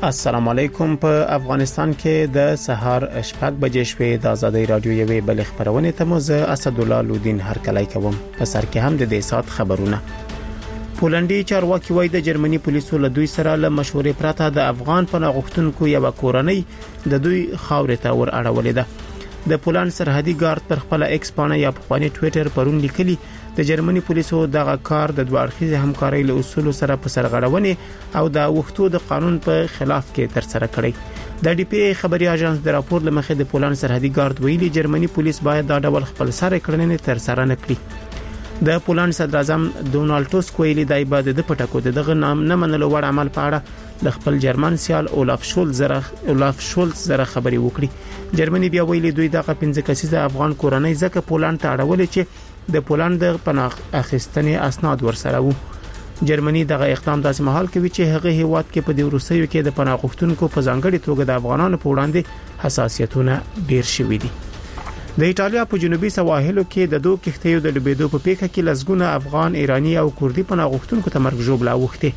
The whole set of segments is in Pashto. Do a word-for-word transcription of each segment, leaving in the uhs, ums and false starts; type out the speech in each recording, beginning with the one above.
السلام علیکم. په افغانستان کې د سهار شپږ بجې شوې د آزادۍ رادیو یوې بل خبرونه ته مو زه اسد الله لودین هرکلی کوم. په سر کې هم د دې سات خبرونه. پولندي چارواکي وایي د جرمني پولیسو له دوی سره له مشورې پرته د افغان پناه غوښتونکو یو کورنۍ د دوی خاورې ته ور اړولې ده. د پولند سرحدي ګارد پر خپل ایکس پاڼه یا په خواني ټوئیټر پرون لیکلي د جرمني پولیسو دغه کار د دوه اړخیزه همکارۍ له اصولو سره په سرغړونې او د وختو د قانون په خلاف کې تر سره کړی. د ډي پی ای خبري اژانس د راپور لمخې د پولند سرحدي ګارد ویلي جرمني پولیس باید دا ډول خپل سره کړنې تر سره نه کړي. د پولند صدر اعظم ډونالد ټوسک ویلي د ایباد د پټکو دغه نام نه منلو وړ عمل په اړه د خپل جرمن سیال اولاف شولز زره اولاف شولز زره خبري وکړي. جرمني بیا ویلي دوی دغه پنځه کسیزه افغان کورنۍ ځکه پولند ته اړولې چې د پولند د پناه اخیستنې اسناد ورسره وو. جرمني دغه اقدام داسې مهال کوي چې هغه هیواد کې په دې وروستیو کې د پناه غوښتونکو په ځانګړي توګه د افغانانو په وړاندې حساسیتونه ډیر شوي دي. د ایتالیا په جنوبي سواحلو کې د دوه کښتیو د ډوبېدو په پیښه کې لسګونه افغان، ایرانی او کوردي پناه غوښتونکو ته مرګ ژوبله اوښتې.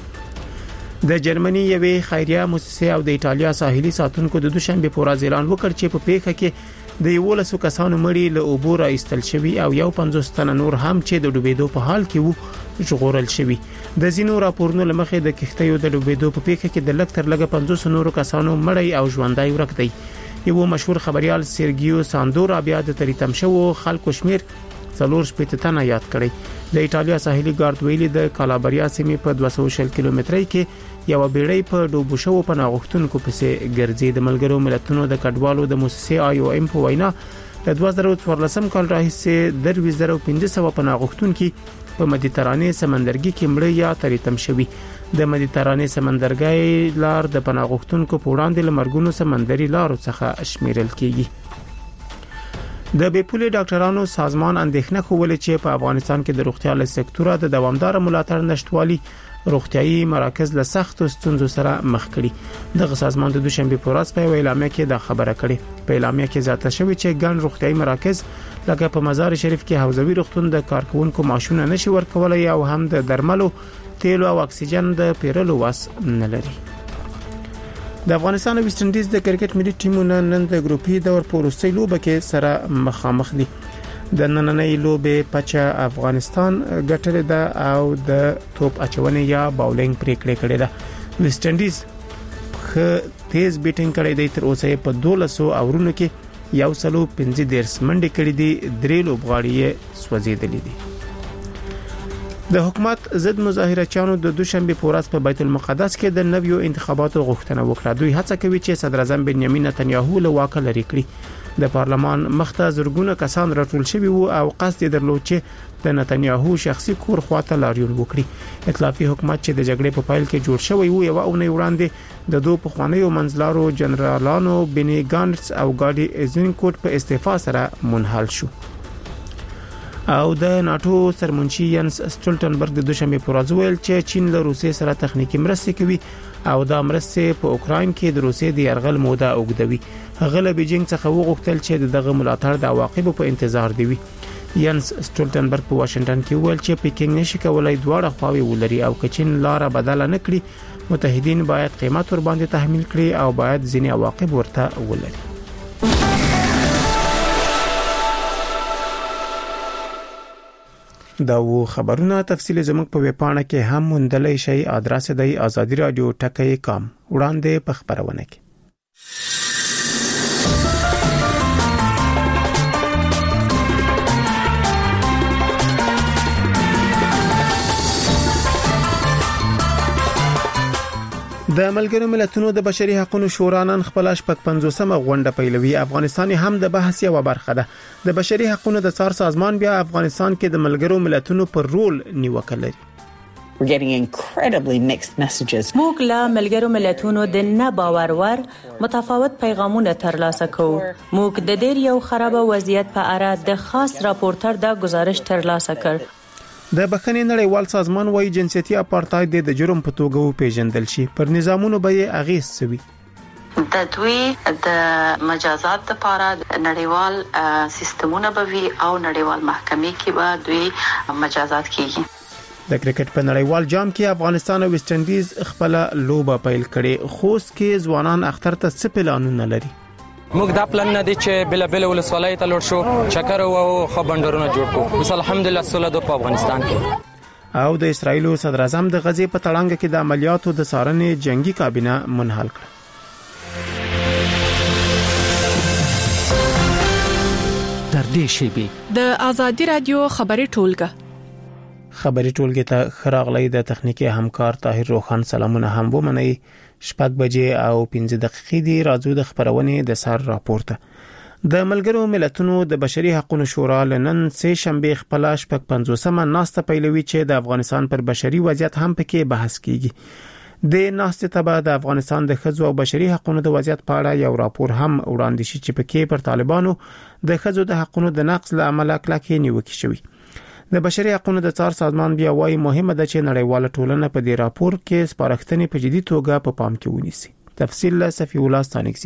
د جرمني یوې خیریه مؤسسې او د ایتالیا ساحلي ساتونکو د دوشنبه په ورځ اعلان وکړ چې په پیښه کې د یو لسو کسانو مړي له اوبو را ایستل شوي او یو پنځوس تنه نور هم چې د ډوبېدو په حال کې وو ژغورل شوي. د زینو راپورونو لمخې د کښتیو د ډوبېدو په پیښه کې د لږ تر لږه پنځوس نورو کسانو مړی او ژوندۍ ورک دی. یو مشهور خبريال سيرګيو ساندورا بیا د تریتم شو خلکو شمیر څلور شپږ تنه یاد کړی. د ایتالیا ساحلي ګارد ویلي د کالابریا سیمې په دوه سوه شل کیلومترۍ کې یو بیړۍ په ډوبو شو پناه غوښتونکو پسې ګرځي. د ملګرو ملتونو د کډوالو د مؤسسې آی او ام په وینا د دوه زره څوارلسم کال راهیسې د دوه زره پنځه سوه پناه غوښتونکو په مدیترانې سمندرګي کې مړ یا تریتم شوي. د مدیترانې سمندرګي لار د پناه غوښتونکو په وړاندې لمرګونو سمندري لارو څخه شمیرل کیږي. د بیپولي ډاکټرانو سازمان اندېښنه کوله چې په افغانستان کې د روغتیا له سکتوره د دوامدار ملاتړ نشټوالي روغتيایي مراکز له سخت ستونزو سره مخ کړي. دغه سازمان د دوشنبه په ورځ په اعلامیه کې دا خبره کړې. په اعلامیه کې ذکر شوی چې ګڼ روغتيایي مراکز لکه په مزار شریف کې حوزوي روغتون د کارکونکو معاشونه نشي ورکولای او هم د درملو، تیلو او اکسیجن د پیرلو واس نه لري. د افغانستان او ویسټ انډیز د کرکټ ملي ټیمونه نن د ګروپي دور په وروستۍ لوبه کې سره مخامخ دي. د نننۍ لوبې پچا افغانستان ګټلې ده او د توپ اچونې یا باولینګ پریکړه کړې ده. ویسټ انډیز خ تیز بیټینګ کړې دی، تر اوسه په دولسو اورونو کې یو سلو پنځه دیرش منډې کړې دي، درې لوبغاړي سوځېدلې دي. د حکومت ضد مظاهرچیانو د دوشنبه په ورځ په بیت المقدس کې د نویو انتخاباتو غوښتنه وکړه. دوی هڅه کوي چې صدر اعظم بنیامین نتنیاهو له واکه لرې کړي. د پارلمان مخته زرګونه کسان راټول شوي وو او قصد درلود چې د نتنیاهو شخصي کور خواته لاریون وکړي. ائتلافي حکومت چې د جګړې په پایل کې جوړ شوی وو یو اونۍ وړاندې د دوه پخوانیو منځلارو جنرالانو بنی ګانټس او ګاډي ایزنکوټ په استعفا سره منحل شو. او د ناتو سرمنشي ینس سټولټنبرګ د دوشنبه په ورځ ویل چې چین له روسیې سره تخنیکی مرسته کوي او دا مرسته په اوکراین کې د روسیې د يرغل موده اوږدوي. هغه له بیجینګ څخه وغوښتل چې دغه ملاتړ د عواقبو په انتظار دی. ینس سټولټنبرګ په واشنگټن کې ویل چې پیکینګ نشي کولای دواړه خواوې ولري او کچین لار بدل نه کړي. متحدین باید قیمت ور باندې تحمیل کړي او باید ځینې عواقب ورته ولري. دا و خبرونه تفصیل زموږ په ویب پاڼه کې هم موندلای شئ. ادرس دی آزادی رادیو ټکی کام وړاندې په خبرونه کې. د ملګرو ملتونو د بشري حقوقو شورا نن خپل شپږ پنځوسمه غونډه پیلوي. افغانستان هم د بحث یو برخه ده. د بشري حقوقو د څار سازمان بیا افغانستان کې د ملګرو ملتونو پر رول نیوکه لري. We're getting incredibly mixed messages. موږ له ملګرو ملتونو د نه باور ور متفاوت پیغامونه ترلاسه کوو. موږ د ډیر یو خراب وضعیت په اړه د خاص راپورټر د گزارش ترلاسه کړ. د بخښنې نړیوال سازمان وايي جنسيتي اپارټاید د جرم په توګه پیژندل شي، پر نظامونو به اغیز سوي. د دوی د مجازات لپاره نړیوال سیستمونه به وي او نړیوال محکمې کې به دوی مجازات کیږي. د کرکټ په نړیوال جام کې افغانستان او ویسټ انډیز خپل لوبه پیل کړي. خوست کې ځوانان اختر ته څه پلانونه لري؟ موږ دا پلان نه دي چې بل بل ولسوالۍ ته لور شو چکر او خبرونه جوړ کړو. بس الحمدلله سوله د افغانستان کې. او د اسرایل صدر اعظم د غزې په تړانګ کې د عملیاتو د څارنې جنگي کابینه منحل کړه. در دې شیبي د ازادي رادیو خبري ټولګه خبري ټولګه ته خراغلی د تخنیکی همکار طاهر روخان سلامونه هم ومني. شپږ بجې او پنځه دقیقې دی راځو د خبرونه د سر راپورته. د ملګرو ملتونو د بشري حقوقو شورا لنن سه شنبه خپل شپږ پنځوسمه ناسته پیلوي چې د افغانستان پر بشري وضعیت هم پکې بحث کیږي. د ناسته تبع د افغانستان د ښځو او بشري حقوقو د وضعیت په اړه یو راپور هم وړاندې شي چې پکې پر طالبانو د ښځو د حقوقو د نقض له امله کلکې نیوکه شوی. د بشري حقوقو د څار سازمان بیا وايي مهمه ده چې نړیواله ټولنه په دې راپور کې سپارښتنې په جدي توګه په پام کې ونیسي. تفصیل له صفی الله ستانکزی.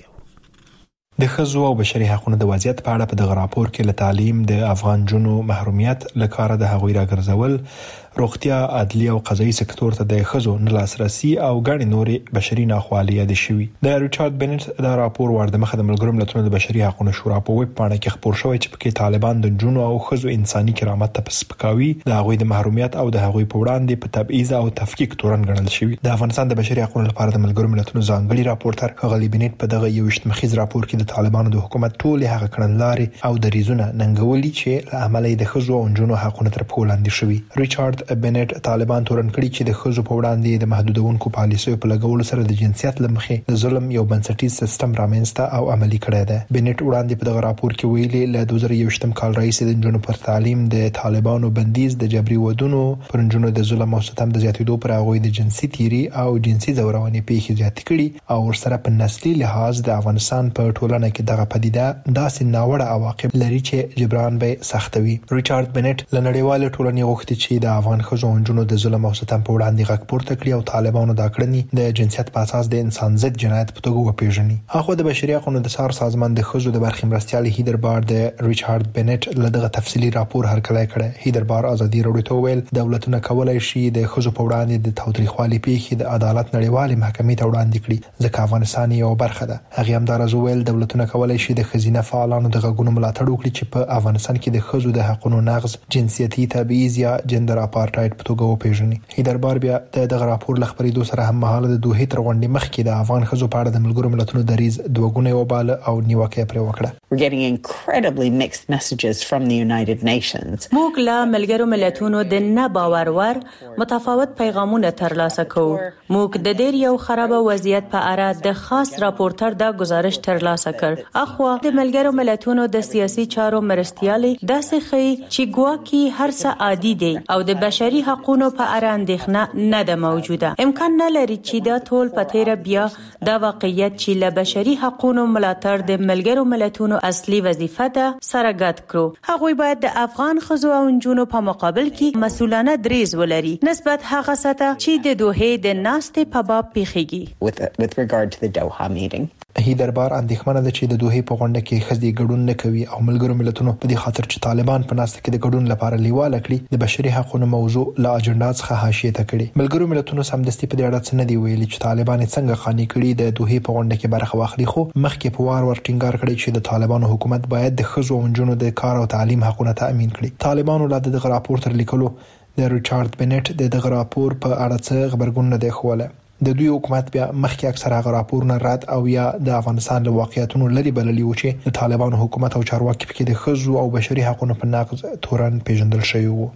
د ښځو او بشري حقوقو د وضعیت په اړه په دغه راپور کې له تعلیم د افغان جنو محرومیت لکاره د هغوی راګرځول، روغتیا، عدلیه او قضایي سکتور ته د ښځو نه لاسرسي او غړي نورې بشري ناخوالې یاد شوي. د ریچارډ بنټ دا راپور ورده مخه د ملګرو ملتونو د بشري حقوقو شورا په ویب پاڼه کې خبر شوی چې پکې طالبان د جنو او ښځو انساني کرامت ته سپکاوي، د هغوی د محرومیت او د هغوی په وړاندې په تبعیض او تفکیک تورن ګڼل شوی. د افغانستان د بشري حقوقو لپاره د ملګرو ملتونو ځانګړي راپورټر غلي بنټ په دغه یو اشتمخیز راپور کې د طالبانو د حکومت ټول هغه کړنلارې او د ریزونه ننګولي چې له عملي د ښځو او جنو حقوقو تر پښو لاندې شوی. ریچارډ بنټ طالبان تورن کړي چې د ښځو په وړاندې د محدودونکو پالیسیو په لګولو سره د جنسیت لمخې د ظلم یو بنسټیز سیستم رامنځته او عملی کړی دی. بنټ وړاندې په دغه راپور کې ویلي له دوه زره یوویشتم کال راهیسې د جنونو پر تعلیم د طالبانو بندیز د جبري ودونو پر جنونو د ظلم او ستم د زیاتېدو پر هغوی د جنسي تیری او جنسي ځورونې پیښې زیاتې کړي او ورسره په نسلي لحاظ د افغانستان په ټولنه کې دغه پدیده داسې ناوړه عواقب لري چې جبران به سختوي. ریچارډ بنټ له نړیوال ټولنې غوښتي چې د افغان ښځو او جنونو د ظلم او ستم په وړاندې غږ پورته کړي او طالبانو دا کړنې د جنسیت په اساس د انسان ضد جنایت په توګه وپیژني. هغه د بشري حقوقو د څار سازمان د ښځو د برخې مرستيال هیدر بار د ریچارډ بنټ له دغه تفصیلی راپور هرکلی کړی. هیدر بار ازادي راډیو ته ویل دولتونه کولای شي د ښځو په وړاندې د تاوتریخوالي پیښې د عدالت نړیوالې محکمې ته وړاندې کړي ځکه افغانستان یو برخه ده. هغه هم دا راز ویل دولتونه کولای شي د ښځینه فعالانو د غږونو ملاتړ وکړي چې په افغانستان کې د ښځو د حقوقو نقض، جنسیتي تبعیض یا جندر اپارټایډ په توګه وپیژني. هیدر بار بیا د دغه راپور لخبرېدو سره هم مهاله د دوه تر غونډې مخکې د افغان ښځو په اړه د ملګرو ملتونو دریز دوه وباله او نیوکه پرې وکړه. We're getting incredibly mixed messages from the United Nations. موږ له ملګرو ملتونو د نه باور ور متفاوت پیغامونه ترلاسه کوو. موږ د ډېر یو خراب وضعیت په اړه د خاص راپورټر د گزارش ترلاسه کړ. اخوا د ملګرو ملتونو د سیاسي چارو مرستيالي داسې خي چې ګواکي هر څه عادي دي او د بشري حقوقو په اړه اندېښنه نه ده موجوده. امکان نه لري چې دا ټول په تیر بیا د واقعیت چې له بشري حقوقو ملاتړ د ملګرو ملتونو اصلي وظیفه ده سره ګډ کړو. هغوی باید د افغان ښځو او نجونو په مقابل کې مسؤلانه دریز ولري نسبت هغه ساته چې د دوه د ناستې په باب پیخیږي. With, with regard to the Doha meeting. هیدر بار اندېښمنه ده چې د دوه په غونډه کې ښځې ګډون نه کوي او ملګرو ملتونو په دې خاطر چې طالبان په ناسته کې د ګډون لپاره لیواله کړي د بشري حقوقو موضوع له اجنډا څخه حاشیه ته کړي. ملګرو ملتونو سمدستي په دې اړه څه نه دی ویلي چې طالبان څنګه قانع کړي د دوه په غونډه کې برخه واخلي، خو مخکې په وار ور ټینګار کړی چې د طالبانو حکومت باید د ښځو او نجونو د کار او تعلیم حقوقو تضمین کړي. طالبانو له دغه راپور تر لیکلو د ریچارډ بنټ د دغه راپور په اړه څه خبرګون نه دی خوله. د دوی حکومت بیا مخکې اکثره هغه راپورونه رد او یا د افغانستان له واقعیتونو لري بللی و چې د طالبانو حکومت او چارواکي پکې د ښځو او بشري حقوقو په نقض تورن پیژندل شوی وو.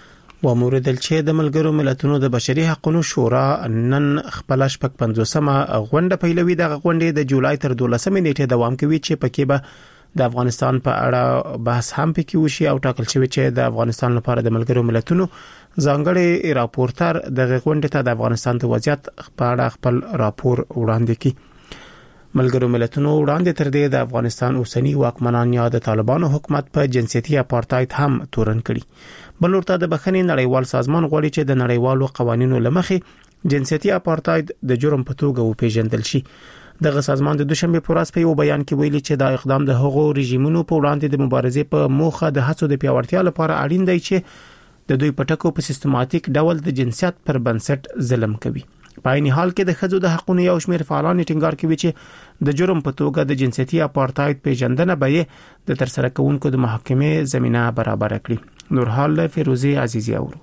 و موردل چې د ملګرو ملتونو د بشري حقوقو شورا نن خپل شپږ پنځوسمه غونډه پیلوي. د غونډې د جولای تر دولسمې نیټې دوام کوي چې پکې به د افغانستان په اړه بحث هم پکې وشي او ټاکل شوی چې د افغانستان لپاره د ملګرو ملتونو ځانګړي راپورټر د غونډې ته د افغانستان د وضعیت په اړه خپل راپور وړاندې کړي. ملګرو ملتونو وړاندې تر دې د افغانستان اوسنی واکمنان یا د طالبانو حکومت په جنسیتي اپارټایډ هم تورن کړي. بل ورته د بخښنې نړیوال سازمان غواړي چې د نړیوالو قوانینو لمخې جنسیتي اپارټایډ د جرم په توګه وپیژندل شي. دغه سازمان د دوشنبه په ورځ په یو بیان کې ویلي چې دا اقدام د هغو رژیمونو په وړاندې د مبارزې په موخه د هڅو د پیاوړتیا لپاره اړین دی چې د دوی پټکو په سیستماتیک ډول د جنسیت پر بنسټ ظلم کوي. په عین حال کې د ښځو د حقوقو یو شمېر فعالان ټینګار کوي چې د جرم په توګه د جنسيتي اپارټاید پیژندنه به د ترسره کوونکو د محاکمې زمينه برابر کړي. نور حال فیروزی عزیزی اورو.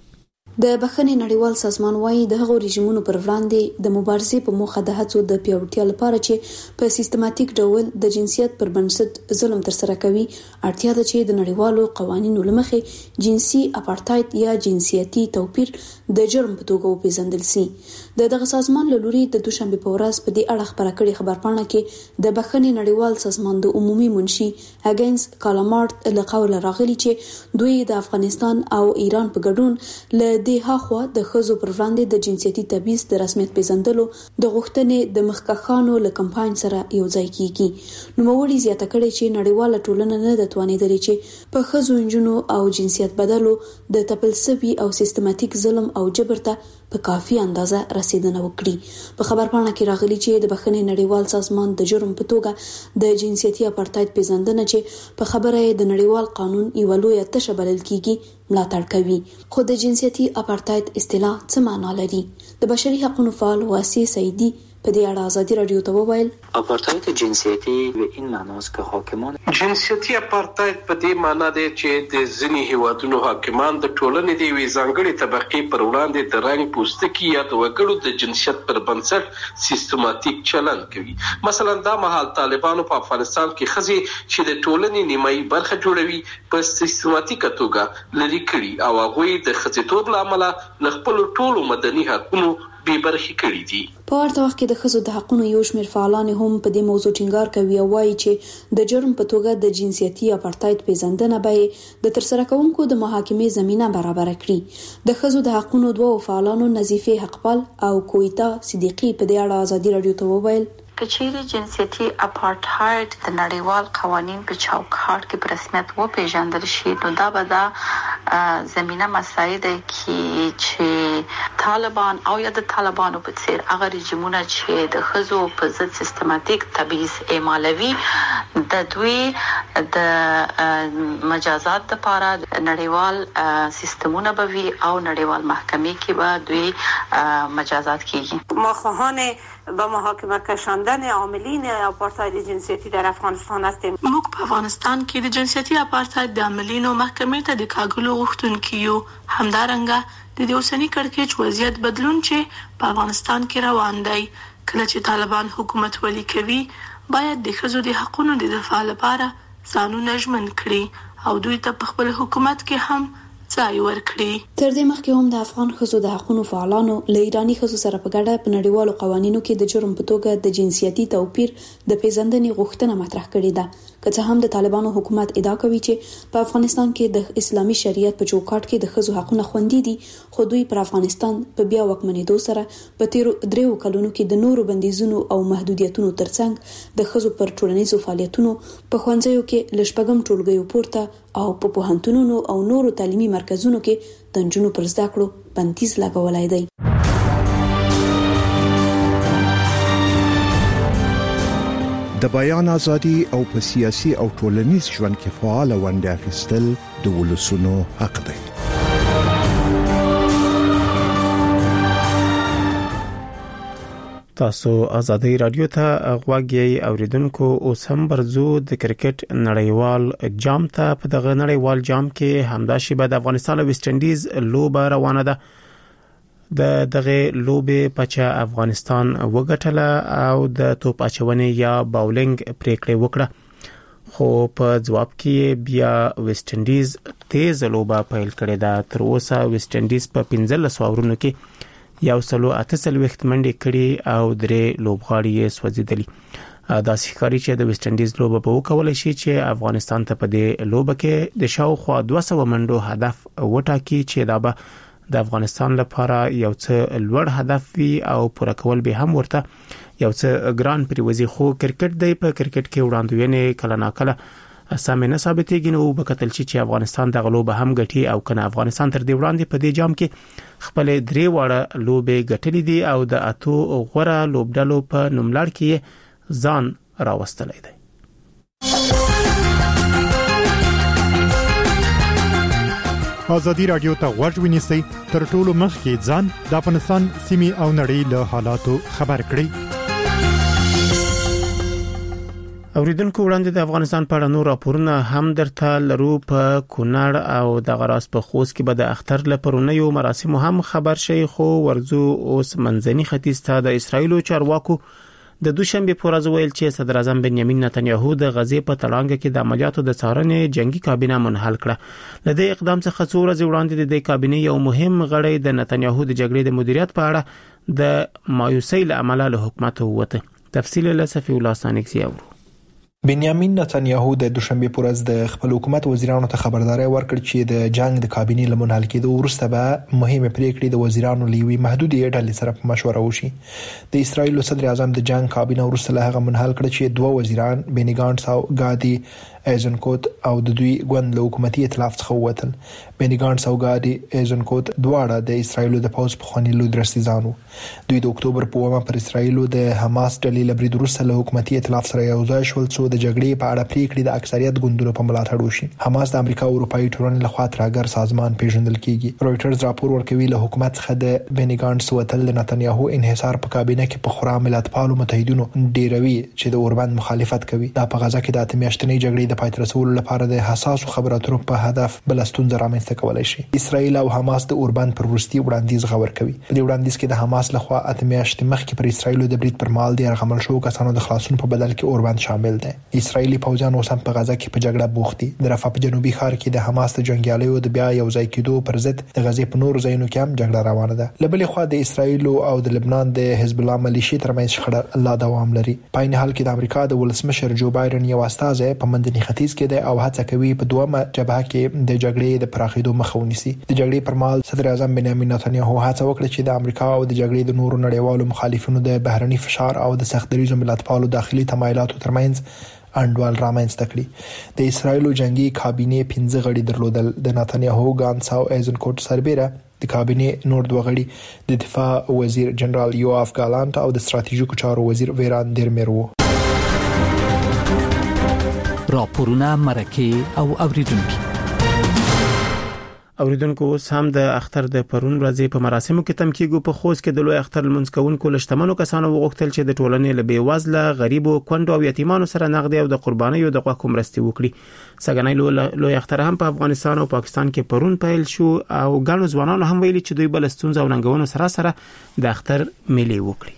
د بخښنې نړیوال سازمان وايي د هغو رژیمونو پر وړاندې د مبارزې په موخه د هڅو د پیاوړتیا لپاره چې په سیستماتیک ډول د جنسیت پر بنسټ ظلم ترسره کوي اړتیا ده چې د نړیوالو قوانینو لمخې جنسي اپارټاید یا جنسیتي توپیر د جرم په توګه وپیژندل شي. د دغه سازمان له لوري د دوشنبه په ورځ په دې اړه خبره کړې خبرپاڼه کې د بخښنې نړیوال سازمان د عمومي منشي اګینز کالامارت له قوله راغلي چې دوی د افغانستان او ایران په ګډون له د هاخوا د خزو پر وړاندې د جنسيتي تبعیض د رسمیت پیژندلو د غوښتنې د مخکخانو له کمپاین سره یو ځای کیږي. نو موري زیاته کړي چې نړیواله ټولنه نه د توانیدلې چې په خزو انجونو او جنسیت بدلو د تپلسوي او سیستماتیک ظلم او جبر ته په کافي اندازه رسیدنه وکړي. په خبرپاڼه کې راغلي چې د بخښنې نړیوال سازمان د جرم په توګه د جنسيتي اپارټاید پیژندنه چې په خبره د نړیوال قانون یو لوی تشه بلل کیږي ملاتړ کوي. خو د جنسيتي اپارټاید اصطلاح څه معنی لري؟ د بشري حقوقو فعال واسی سعیدی په دې اړه ازادي رادیو ته وویل اپارتاید جنسیتی به این معناست که حاکمان جنسیتی اپارتاید په دې معنی دی چې د ځینی هیوادونو حاکمان د ټولنې د وی ځانګړي طبقه پر وړاندې د رنګ پوستکي یا د وګړو د جنسیت پر بنسټ سیستماتیک چلند کوي. مثلا دا مهال طالبانو په افغانستان کې خزي چې د ټولنې نیمایي برخه جوړوي په سیستماتیک توګه لري کړي او هغه د خزيتوب لامل له خپل ټولو مدني حقوقو به برخي کړي دي. په ورته وخت کې د خزو د حقوقو یو شمېر فعالان هم په دې موضوع ټینګار کوي او وایي چې د جرم په توګه د جنسيتي اپارټاید پیژندنه به د ترسره کوونکو د محاکمې زمينه برابر کړي. د خزو د حقوقو دوه فعالانو نظیفه حقپال او کویتا صدیقی په دې اړه ازادي رادیو ته وویل کچېری جنسيتي اپارټاید د نړیوال قوانین په چوکاټ کې په رسمیت و پیژندل شي نو دا به دا زمينه مساعد کی چې طالبان او یا د طالبانو په څیر هغه رژیمونه چې د خزو په ضد سیستماتیک تبعیض اعمالوي د دوی د مجازات لپاره نړیوال سیستمونه به وي او نړیوال محکمې کې به دوی مجازات کیږي. مخواهان با محاکمه کشاندن عاملین اپارتاید جنسیتی در افغانستان هستیم. موږ په افغانستان کې د جنسیتي اپارتاید د عاملینو محکمې ته د کاګلو غوښتونکو یو همدارنګه د اوسنی کړکېچ وضعیت بدلون چې په افغانستان کې روان دی کله چې طالبان حکومت ولي کوي باید د ښځو د حقوقو د دفاع لپاره ځانونه ژمن کړي او دوی ته په خپل حکومت کې هم ځای ورکړي. تر دې مخکې هم د افغان ښځو د حقوقو فعالانو له ایرانی ښځو سره په ګډه په نړیوالو قوانینو کې د جرم په توګه د جنسيتي توپیر د پیژندنې غوښتنه مطرح کړې ده. که څه هم د طالبانو حکومت ادعا کوي چې په افغانستان کې د اسلامي شریعت په چوکاټ کې د ښځو حقوقونه خوندي دي خو دوی پر افغانستان په بیا واکمنېدو سره په تیرو دریو کلونو کې د نورو بندیزونو او محدودیتونو ترڅنګ د ښځو پر ټولنیزو فعالیتونو په ښوونځیو کې لشپږم ټولګیو پورته او په پوهنتونونو او نورو تعلیمي مرکزونو کې د نجونو پر زده کړو بندیز لګولای دی. د بیان ازادي او په سیاسي او ټولنیز ژوند کې فعال ونډه اخیستل د ولسونو حق دی. تاسو ازادي رادیو ته غوږی اوریدونکو اوس هم برزو د کرکټ نړیوال جام ته. په دغه نړیوال جام کې همداشي به د افغانستان او ویسټ انډیز لوبه روانه ده. د دغه لوبې پچا افغانستان وګټله او د توپ اچونې یا باولینګ پریکړه وکړه خو په جواب کې بیا ویسټ انډیز تیز لوبه پیل کړې ده. تر اوسه ویسټ انډیز په پنځلس اورونو کې یو سلو اته سل وخت منډې کړي او درې لوبغاړي یې سوځیدلي. دا ښکاري چې د ویسټ انډیز لوبه به وکولای شي چې افغانستان ته په دې لوبه کې د شاوخوا دوه سوه منډو هدف وټاکي چې دا به د افغانستان لپاره یو څه لوړ هدف وي او پوره کول به هم ورته یو څه ګران پریوزي. خو کرکټ دی په کرکټ کې وړاندوینه کله ناکله سمه نه ثابتېږي نو به کتل چې افغانستان د غلوب هم ګټي او کنه افغانستان تر دې وړاندې په دې جام کې خپل درې وړه لوبې ګټلې دي او د اتو غوړه لوبډلو په نوملړ کې ځان راوستلې دی. ازادي رادیو ته غوږ ونیسئ، تر ټولو مخکې ځان د افغانستان سیمې او نړۍ له حالاتو خبر کړئ. اوریدونکو وړاندې د افغانستان په اړه نور راپورونه هم درته لرو. په کونړ او د غراس په خوست کې به د اختر لپاره مراسم هم خبر شي، خو ورزو اوس منځني ختیځ ته د اسرایل چارواکو د دوشنبه پر ورځ ویل چې صدر اعظم بنیامین نتنیاهو د غزې په تړانګه کې د عملیاتو د څارنې جنگي کابینه منحل کړه. لدې اقدام څخه څو ورځې وړاندې د کابینې یو مهم غړی د نتنیاهو د جګړې د مدیریت په اړه د مایوسۍ له امله له حکومت ووته. تفصیل له صفی الله سانکزی اورو. بنیامین نتنیاهو د دوشنبه پر ورځ د خپل حکومت وزیرانو ته خبرداري ورکړه چې د جنگ د کابینې له منحل کېدو وروسته به مهمه پریکړې د وزیرانو لوي محدودې ډلې سره په مشوره وشي. د اسرایل صدر اعظم د جنگ کابینه وروسته له هغه منحل کړ چې دوه وزیران بینی ګانټس او ګادي ایزنکوت او د دوی ګوند له حکومتي ائتلاف څخه ووتل. بینی ګانټس او ګادي ایزنکوت دواړه د اسرایل د پوز په خواني لود رسیدانو. دوی د اکتوبر په اومه پر اسرایل د حماس ډلې لبري وروسته له حکومتي ائتلاف سره یو ځای شول څو د جګړې په اړه پریکړې د اکثریت ګوندونو په ملاتړ وشي. حماس د امریکا او اروپאי ټولنې لخوا ترګر سازمان پیژندل کیږي. رويټرز راپور ورکوي له حکومت څخه د بینی ګانټس وتل د نتنیاهو انحصار په کابینه کې په خورا ملتپالو متحدینو ډیروي چې د اوربند مخالفت کوي. دا په غزا کې د اتمیاشتنۍ جګړې د پای ته رسولو لپاره د حساسو خبرو اترو په هدف بلستون رامنځته کولای شي. اسرائیل او حماس د اوربند پر وروستي وړاندیز غور کوي. په دې وړاندیز کې د حماس لخوا اتمیاشت مخکې پر اسرائیل د برید پر مال د رغمل شو کسانو د خلاصون په بدل کې اوربند شامل دي. اسرائیلي پوځیان اوس هم په غزا کې په جګړه بوخت دي. د رفح په جنوبي ښار کې د حماس د جنگیالیو د بیا یو ځای کېدو پر ضد د غزې په نور ځایونو کې هم جګړه روانه ده. لبلې خوا د اسرائیل او د لبنان د حزب الله ملیشي ترمنځ شخړه لا دوام لري. په عین حال کې د امریکا د ولسمشر جو بایدن یو استازی په منځني ختیځ کې دی او هڅه کوي په دومره جبهه کې د جګړې د پراخېدو مخه ونیسي. د جګړې پر مهال صدر اعظم بنیامین نتنیاهو هڅه وکړه چې د امریکا او د جګړې د نورو نړیوالو مخالفینو د بهرني فشار او د سخت دریزو ملتپالو داخلي تمایلاتو ترمنځ انډول رامنځته کړي. د اسرایل جنگي کابینې پنځه غړي درلودل. د نتنیاهو ګانس او ایزنکوټ سربېره د کابینې نور دوه غړي د دفاع وزیر جنرال یوآف ګالانت او د ستراتیژیکو چارو وزیر ویران دیرمیر وو. راپورونه مرکه او اوریدونکو اوریدونکو اوس هم د اختر د پرون ورځې په مراسمو کې تم کېږي. په خوست کې د لوی اختر لمونځ کوونکو لشتمنو کسانو وغوښتل چې د ټولنې له بیوزله غریبو کونډو او یتیمانو سره نغدي او د قربانیو د غوښو مرستې وکړي. سګنۍ لوی اختر هم په افغانستان او پاکستان کې پرون پیل شو او ګڼو ځوانانو هم ویلي چې دوی بل ستونزې او ننګونو سره سره د اختر میلې وکړي.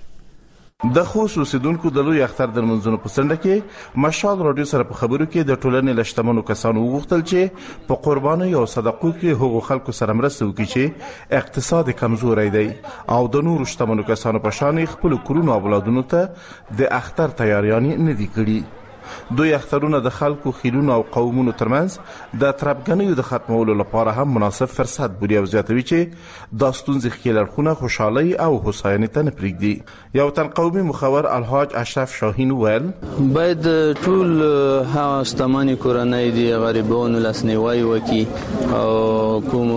د خوست اوسیدونکو د لوی اختر د منځونو په څنډه کې مشال رادیو سره په خبرو کې د ټولنې لشتمنو کسانو وغوښتل چې په قرباني او صدقو کې هغو خلکو سره مرسته وکړي چې اقتصاد کمزوري دی او د نورو شتمنو کسانو په شان خپل کورونو او اولادونو ته د اختر تیاریان نه دي کړي. دوی اخترونه د خلکو خیلونو او قومونو ترمنځ د تربګنیو د ختمولو لپاره هم مناسب فرصت بولي او زیاتوي چې د ستونزې خیلرخونه خوشحالي او هوساینې ته نه پرېږدي. یو تن قومي مخور الحاج اشرف شاهین ویل باید ټول هغه ستمنې کورنۍ دي غریبانو لاسنیوي وکړي او کوم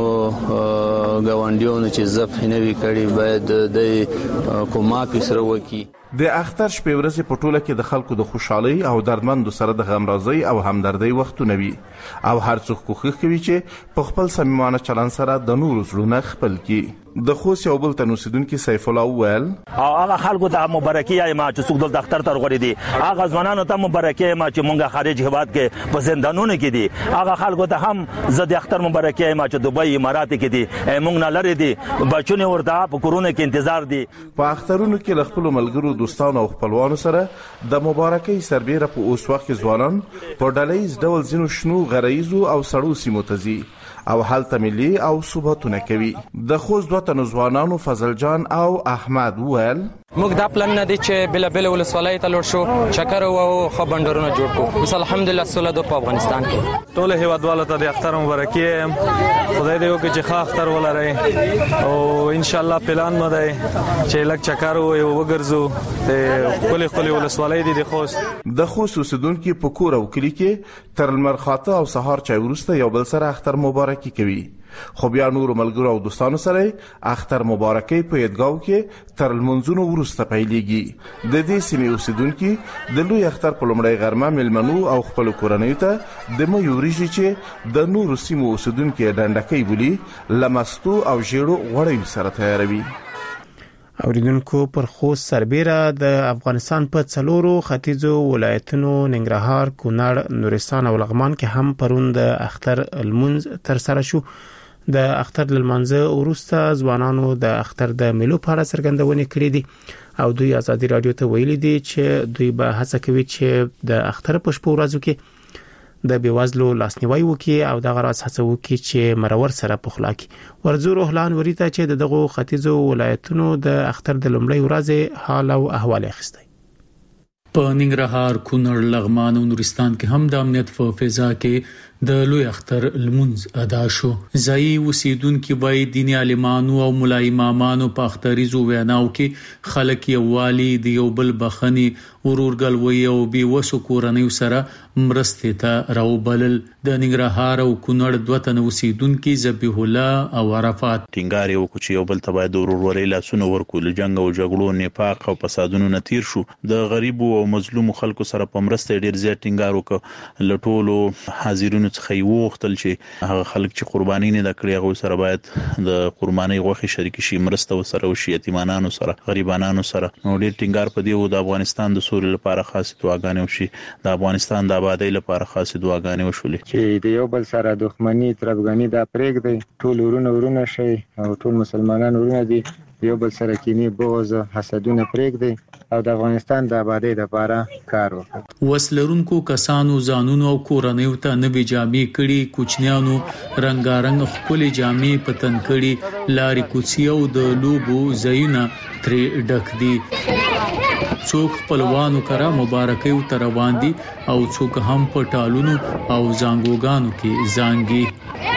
ګاونډیانو چې ذبح نه وي کړي باید د کومک سره وکړي. د اختر شپې ورځې په ټوله کې د خلکو د خوشحالي او دردمندو سره د غمرازۍ او همدردۍ وختونه وي او هر څوک کوښښ کوي چې په خپل صمیمانه چلند سره د نورو زړونه خپل کړي. د خوست یو بل تن اوسیدونکي سیف الله ویل هغه خلکو ته مبارکي وایم چې څوک د اختر تر غوړي دي. هغه ځوانانو ته مبارکي وایم چې مونږه خارج هیواد کې په زندانونو کې دي. هغه خلکو ته هم زه د اختر مبارکي وایم چې دوبۍ امارات کې دي مونږ نه لري دي بچونه ورته په کورونه کې انتظار دي. په اخترونو کې له خپل ملګرو دوستانو او خپلوانو سره د مبارکۍ سربېره په اوس وخت کې ځوانان په ډلهیز ډول ځینو شنو غریزو او سړو سیمو ته ځي او هلته ملي او صوباتونه کوي. د خوست دوه تنو ځوانانو فضل جان او احمد ویل موږ دا پلان نه دي چې بل بل ولسوالۍ ته لور شو چکر او خو بندرونه جوړ کو. بس الحمدلله سوله د افغانستان کې ټول هیوادوالو ته د اختر مبارکي خدای دې وکړي چې ښه اختر ولري او ان شاء الله پلان مو دی چې لک چکر او وګرځو د خپل خپل ولسوالۍ دي د خوست. د خوست اوسیدونکو په کور او کلی کې تر لمر خاطه او سهار چای ورسته یو بل سره اختر مبارکي کوي. خو بیا نور ملګرو او دوستانو سره اختر مبارکي په عیدګاو کې تر لمونځونو وروسته پیلېږي. د دې سیمې اوسیدونکو د لوی اختر په لومړۍ غرمه مېلمنو او خپل کورنیو ته د مې یوريږي چې د نور سیمو اوسیدونکو ډنډکۍ بولی لمستو او ژیړو غوړیو سره تیاروي. اوریدونکو پر خوست سربېره د افغانستان په څلورو ختیځو ولایتونو ننګرهار، کونړ، نورستان او لغمان کې هم پرون د اختر لمونځ تر سره شو. د اختر لمانځه وروسته ځوانانو د اختر د مېلو په اړه څرګندونې کړې دي او دوی ازادي رادیو ته ویلي دي چې دوی به هڅه کوي چې د اختر په شپو ورځو کې د بیوازلو لاسنیوي وکړي او د غراس هڅه وکړي چې مرور سره پخلا کړي. ورزو روحلان وریته چې دغه ختیځو ولایتونو د اختر د لومړۍ ورځې حال او احوال اخیسته. په ننګرهار، کونړ، لغمان او نورستان کې هم د امنیت په فضا کې د لوی اختر لمونځ ادا شو. ځای اوسیدونکو وایي دیني عالمانو او ملا امامانو په اختریزو ویناو کې خلک یووالي د یو بل بخني ورورګلوي او بي وسو کورنیو سره مرستې ته راوبلل. د ننګرهار او کونړ دوه تن اوسیدونکو ذبیح الله او عرفات ټینګار یو کوچ یو بل تبع د وروروري لاسونه ورکول جنگ او جګړو نفاق او فسادونو نتیر شو. د غریب او مظلوم خلکو سره په مرسته ډیر زیات ټینګار وکړ. لټولو حاضرینو څخه یو وختل چې هغه خلک چې قرباني نه کړی هغه سره باید د قرباني غوښه شریک شي، مرسته وسره وشي، یتیمانانو سره، غریبانو سره. نو ډیر ټینګار په دی او د افغانستان د سولې لپاره خاص دعاګانې وشي، د افغانستان د آبادی لپاره خاص دعاګانې وشولې چې د یو بل سره دښمنی تربګنی دا پرېږدي، ټول ورونه ورونه شي او ټول مسلمانان ورونه دي، یو بل سره کینی بغض حسدونه پرېږدي او د افغانستان د آبادی لپاره کار وکړي. وسلرونکو کسانو ځانونو او کورنیو ته نوې جامې کړي، کوچنیانو رنگارنګ خپل جامې پتن کړي، لارې کوڅې او د لوبو ځایونه ترې ډک دي. څوک خپلوانو کرا مبارکي تر روان دي او څوک هم په ټالونو او زنګوګانو کې زانګي.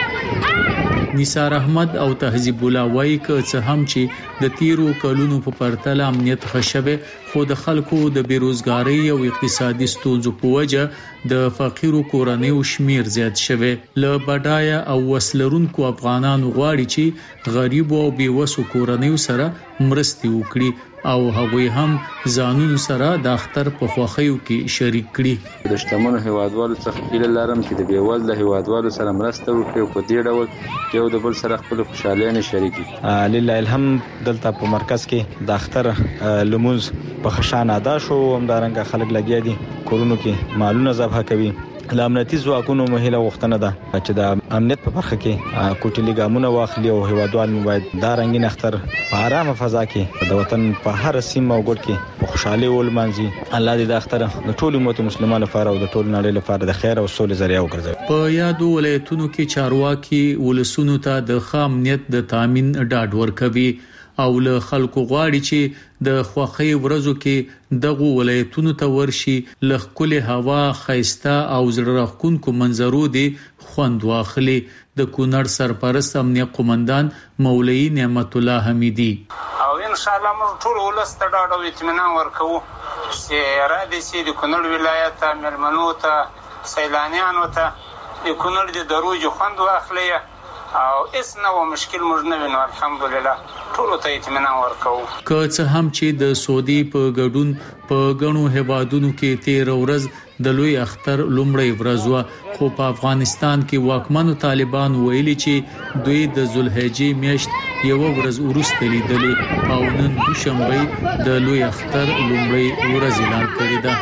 نثار احمد او تهذیب الله وایي که څه هم چې د تیرو کلونو په پرتله امنیت خښبه، خو د خلکو د بیروزګاری او اقتصادي ستونزو په وجه د فقیرو کورنیو شمیر زیات شوه. له بډایا او وسلرونکو افغانانو غواړي چې غریب او بیوسو کورنیو سره مرستي وکړي او هغوی هم ځانونو سره د اختر په خوښیو کې شریک کړي. د شتمنو هیوادوالو څخه هیله لرم چې د بیوزله هیوادوالو سره مرسته وکړي او په دې ډول یو د بل سره خپل خوشالیانه شریکي. لله الحمد دلته په مرکز کې د اختر لمونځ په خشان ادا شو. همدارنګه خلک لګیا دي کورونو کې مالونه ذبح کوي. د امنیتي ځواکونو مهله وختنه ده چې د امنیت په برخه کې کوټلي ګامونه واخلي او هیوادوال موبایل دا رنگین اختر په آرامه فضا کې د وطن په هر سیمه او ګوټ کې په خوشحالي ولمانځي. الله دې د اختر د ټول امت مسلمانانو لپاره او د ټول نړۍ لپاره د خیر او سولې ذریعہ وګرځوي. په یادو ولایتونو کې چارواکي ولسونو ته د ښه امنیت د تامین ډاډ ورکوي او له خلکو غواړي چې د خوخي ورځو کې دغه ولایتونو ته ورشي، له خپل هوا خيسته او زړه راښکونکو منظرو دي خوند واخلي. د کونړ سرپرست امنیت قومندان مولوی نعمت الله حمیدی او ان شاء الله موږ ټول ولست ډاډ او اطمینان ورکو چې را دي چې د کونړ ولایت مېلمنو ته سیلانیانو ته د کونړ د دروج خوند واخلي او اس نو مشکل موږ نه وینو. الحمدلله ټول ته اطمینان ورکو. که څه هم چې د سعودي په ګډون په غنو هوادونو کې تیر ورځ د لوی اختر لومړی ورځ و، خو په افغانستان کې واکمنو طالبان ویلي چې دوی د ذوالحجې میاشت یو ورځ وروسته لیدلې او نن دوشنبه د لوی اختر لومړی ورځ اعلان کړی ده.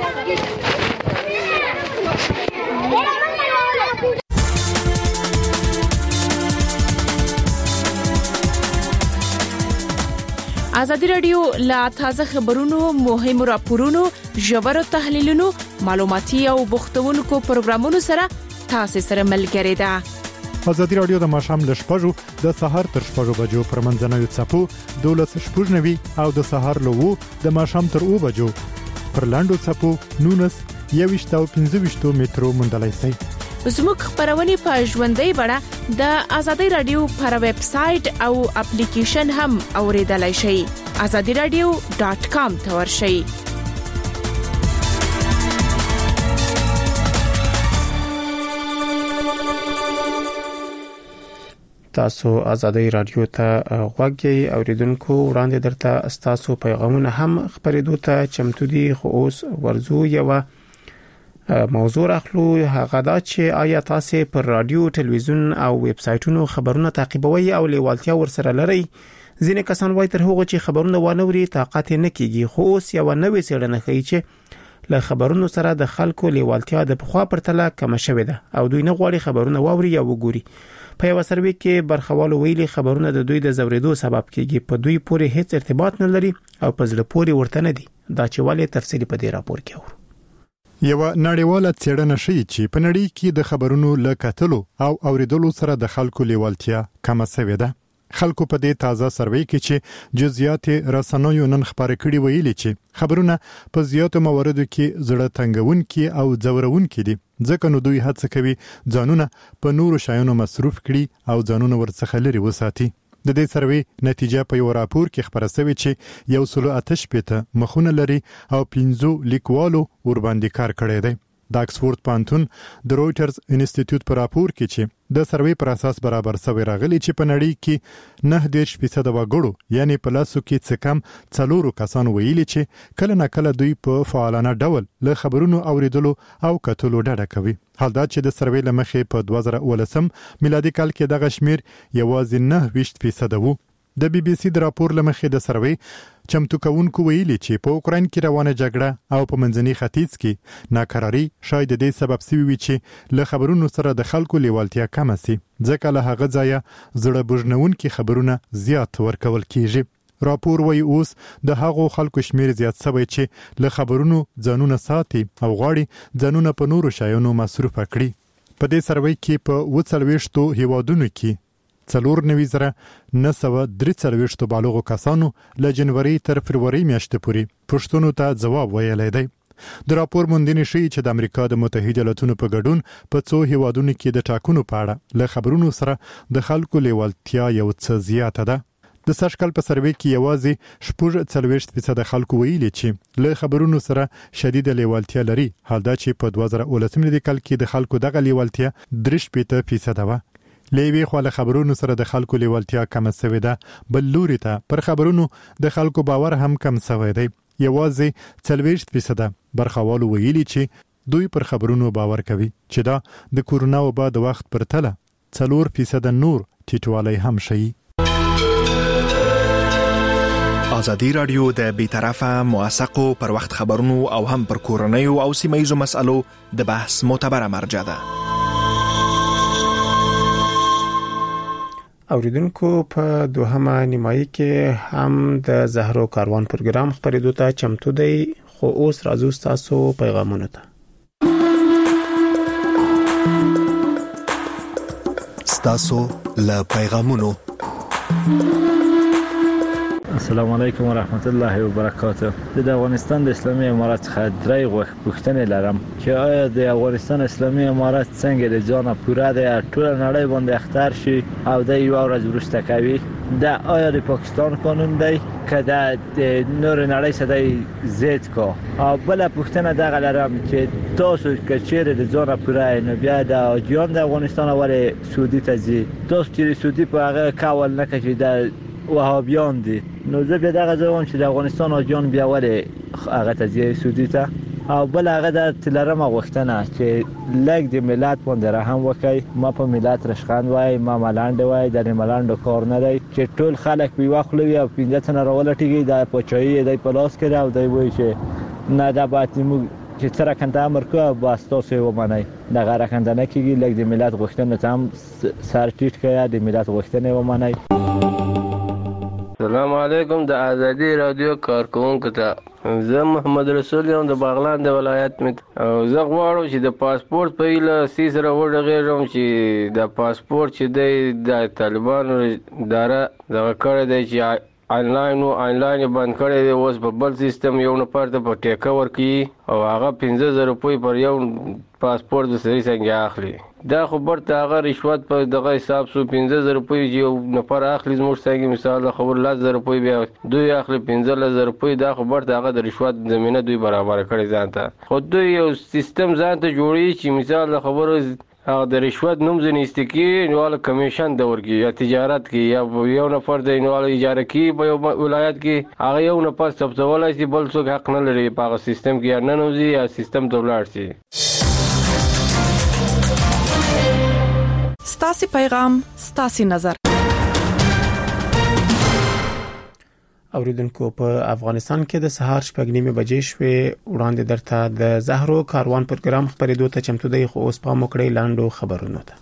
ازادي رادیو لا تازه خبرونو، مهمو راپورونو، ژورو تحلیلونو، معلوماتي او بوختونکو پروګرامونو سره تاسو سره ملګری ده. ازادي رادیو د ماشام ل شپږو د سهار تر شپږو بجو پر منځنوي چپو دولس شپږنوي او د سهار له وو د ماشام تر او بجو پر لاندو چپو نونس یويشت او پنځه مترو مندلای سي. زموږ خبرونه په ژوندۍ بڼه د ازادي رادیو پر ویب سټ او اپلیکیشن هم اوریدلای شئ. azadi radio dot com ته ورشئ. تاسو ازادي رادیو ته غوږی اوریدونکو وړاندې درته تاسو پیغامونه هم خبرېدو ته چمتو دي خو اوس ورزو یو موضوع اخلو هغه دا چې آیا تاسو پر رادیو ټلویزیون او ویب سایټونو خبرونه تعقیبوي او لیوالتیا ورسره لري ځینې کسان وایي تر هغه چې خبرونه وانوري طاقت نه کیږي خو اوس یو نوې څېړنه ښیي چې له خبرونو سره د خلکو لیوالتیا د پخوا پرتله کم شوې ده او دوی نه غواړي خبرونه واوري یا وګوري په یو سروي کې برخوالو ویلي خبرونه د دوی د زوریدو سبب کیږي په دوی پورې هیڅ ارتباط نه لري او په ځل پورې ورته نه دي دا چې ولې تفصیلی په دې راپور کې اورو یو نړیواله څېړنه ښیي چې په نړۍ کې د خبرونو له کتلو او اوریدلو سره د خلکو لیوالتیا کم شوې ده خلکو په دې تازه سروي کې چې جزئیات رسنیو نن خبرې کړي ویلي چې خبرونه په زیاتو مواردو کې زړه تنګونکي او ځورونکي دي ځکه نو دوی هڅه کوي ځانونه په نورو شایانو مصروف کړي او ځانونه ورڅخه لري وساتي د دې سروي نتیجه په یو راپور کې خبره شوې چې یو سل آتش پته مخونه لري او پنځو لیکوالو ور باندې کار کړی دی د اکسفورد پانتون د رويټرز انسټیټیوټ په راپور کې چې د سروي پر اساس برابر سوي راغلي چې په نړۍ کې نه دېرش فیصد وګړو یعنی په لاسو کې څه کم څلورو کسانو ویلي چې کله نه کله دوی په فعالانه ډول له خبرونو اوریدلو او کتلو ډډه کوي حال دا چې د سروي لمخې په دوه زره ولسم میلادي کال کې دغه شمیر یوازې نه ویشت فیصد وو د بي بي سي د راپور لمخې د سروي چمتو کوونکو ویلي چې په اوکراین کې روانه جګړه او په منځني ختیځ کې ناکراری شاید د دې سبب سوي وي چې له خبرونو سره د خلکو لیوالتیا کم سي ځکه له هغه ځایه زړه بوجنونکي خبرونه زیات ورکول کیږي راپور وايي اوس د هغو خلکو شمیر زیات شوی چې له خبرونو ځانونه ساتي او غواړي ځانونه په نورو شایانو مصروف کړي په دې سروي کې په وڅلويشتو هیوادونو کې څلور نوي زره نه سوه درې څلوېښتو بالغو کسانو له جنوري تر فروری میاشتې پورې پوښتنو ته ځواب ویلی دی د راپور موندنې ښیي چې د امریکا د متحده ایالاتونو په ګډون په څو هیوادونو کې د ټاکنو په اړه له خبرونو سره د خلکو لیوالتیا یو څه زیاته ده د سږکال په سروي کې یوازې شپږ څلوېښت فیصد خلکو ویلي چې له خبرونو سره شدید لیوالتیا لري حال دا چې په دوه زره ولسم میلادي کال کې د خلکو دغه لیوالتیا درې شپېته فیصد وه لیوی خو له خبرونو سره د خلکو لیوالتیا کم شوې ده بل لوري ته پر خبرونو د خلکو باور هم کم شوی دی یوازې څلوېښت فیصد برخوالو ویلي چې دوی پر خبرونو باور کوي چې دا د کورونا وبا د وخت پر تله څلور فیصد نور ټیټوالی هم شي ازادي رادیو د بیطرفه موثقو پر وخت خبرونو او هم پر کورنیو او سیمایي مسالو د بحث معتبره مرجع ده اوریدونکو په دوهمه نیمایي کې هم د زهرو کاروان پروګرام خبرېدو ته چمتو دی خو اوس راځو تاسو پیغامونه ته تاسو له پیغامونو السلام علیکم ورحمت الله وبرکاته د افغانستان د اسلامي امارات څخه درې غوښ پوښتنې لرم چې آیا د افغانستان اسلامي امارات څنګه د ځانه پوره د ټول نړۍ باندې اختر شي او د یو ورځ وروسته کوي دا آیا د پاکستان قانون دی که د نور نړۍ سره زید کو او بل پوښتنه دغه لرم چې تاسو که چیرې د ځانه پوره نو بیا د اجیان د افغانستان ولې سعودي ته ځي تاسو چې سعودي په هغه کول نه کوي د وهابیان دي نو زه به دغه ځوان چې د افغانستان اجیان بیا ولې هغه ته ځي سعودي ته او بل هغه د تلرمه غوښتنه چې لګ د ملت باندې رحم وکړي ما په ملت رشخند وای ما ملاند وای د ملاند کار نه دی چې ټول خلک په وخلوي او پنځه تنه راولټیږي د پچایي د پلاس کړه او دی وای چې نه د باطمو چې سره کنده امر کو بس تاسو ومنئ د غره کنده نه کیږي لګ د ملت غوښتنه تام سر ټیټ کړه د ملت غوښتنه ومنئ السلام علیکم د ازادي رادیو کارکونکو ته زه محمد رسول یم د باغلان د ولایت مت او زه غواړم چې د پاسپورت په ایله سی سره وړغېږم چې د پاسپورت چې دی د طالبانو اداره دغه کړی دی چې آنلاین او آنلاین باندې کړی دی اوس په بل سیستم یو نفر ته په ټیکه ورکړي او هغه پنځه زره روپۍ پر یو پاسپورت د سړي څنګه اخلي دا خو برته هغه رشوت په دغه حساب سو پنځه زره روپۍ چې یو نفر اخلي زموږ څنګه مثال د خبر لس زره روپۍ بیا دوی اخلي پنځه زره روپۍ دا خو برته هغه د رشوت زمينه دوی برابر کړي ځان ته خو دوی یو سیستم ځان ته جوړي چې مثال د خبرو هغه د رشوت نوم ځنيست کې نواله کمیشن د ورګي یا تجارت کې یا یو نفر د نواله اجاره کې په یو ولایت کې هغه یو نفر ثبتولای شي بل څوک حق نه لري په هغه سیستم کې یا نه نوځي یا سیستم ته ولاړ شي. ستاسو پیغام ستاسو نظر. اوریدونکو په افغانستان کې د سهار شپږ نیمه بجې شوې وړاندې درته د زهرو کاروان پروګرام خبرېدو ته چمتو دی خو اوس په موکړې لاندو خبرونه ده.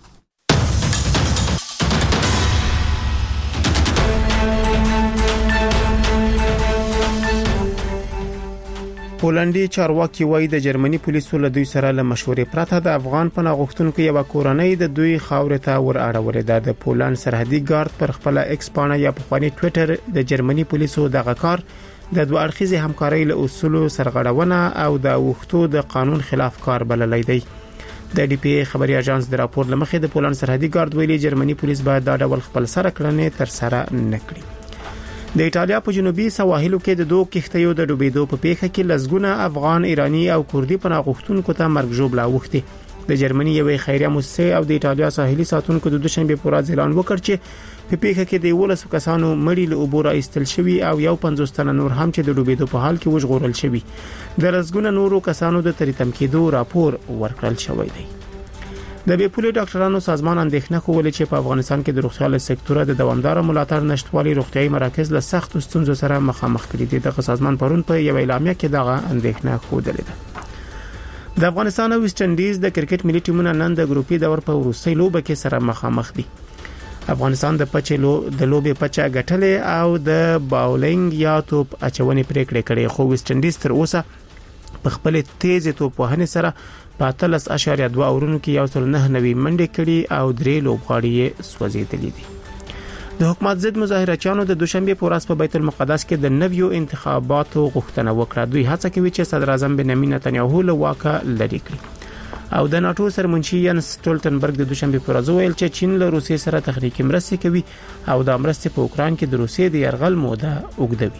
پولندي چارواکي وایي د جرمني پولیسو له دوی سره له مشورې پرته د افغان پناه غوښتونکو یو کورنۍ د دوی خاورې ته ور اړولې ده. د پولند سرحدي ګارد پر خپل ایکس پاڼه یا په خواني ټوئیټر د جرمني پولیسو دغه کار د دوه اړخیزې همکارۍ له اصولو سرغړونه او د وختو د قانون خلاف کار بللی دی. د ډي پی ای خبري اژانس د راپور لمخې د پولند سرحدي ګارد ویلي جرمني پولیس باید دا ډول خپل سره کړنې تر سره نکړي. د ایتالیا په جنوبي سواحلو کې د دوه کښتیو د ډوبېدو په پیښه کې لزګونه افغان، ایرانی او کوردي پناه غوښتونکو ته مرګ ژوبله اوښتې. د جرمني یوې خیریه مؤسسې او د ایتالیا ساحلي ساتونکو د دوشنبه په ورځ اعلان وکړ چې په پیښه کې د یولسو کسانو مړي له اوبو راایستل شوي او یو پنځوس تنه نور هم چې د ډوبېدو په حال کې وژغورل شوي. د لزګونه نورو کسانو د تریتم کېدو راپور ورکړل شوی دی. د بیپولي ډاکټرانو سازمان اندېښنه کوله چې په افغانستان کې د روغتیا له سکتور د دوامدار ملاتړ نشټوالي روغتيایي مراکز له سخت ستونزو سره مخامخ کړي دي. د سازمان پرون په یو اعلامیه کې دغه اندېښنه خوده ده. د افغانستان او ویسټ انډیز د کرکټ ملي ټیمونه نن د ګروپي دور په وروستۍ لوبه کې سره مخامخ دي. افغانستان د پچلو د لوبې پچا غټلې او د باولینګ یا توپ اچونې پریکړه کړې خو ویسټ انډیز تر اوسه په خپل تیز توپ وهنې سره په اتلس اشاریه دوه اورونو کې یو سل نه نوي منډې کړي او درې لوبغاړي یې سوځېدلې دي. د حکومت ضد مظاهرچیانو د دوشنبه په ورځ په بیت المقدس کې د نویو انتخاباتو غوښتنه وکړه. دوی هڅه کوي چې صدر اعظم بنیامین نتنیاهو له واکه لرې کړي. او د ناتو سرمنشي ینس سټولټنبرګ د دوشنبه په ورځ ویل چې چین له روسیې سره تخنیکی مرستې کوي او د مرستې په اوکران کې د روسیې د يرغل موده اوږدوي.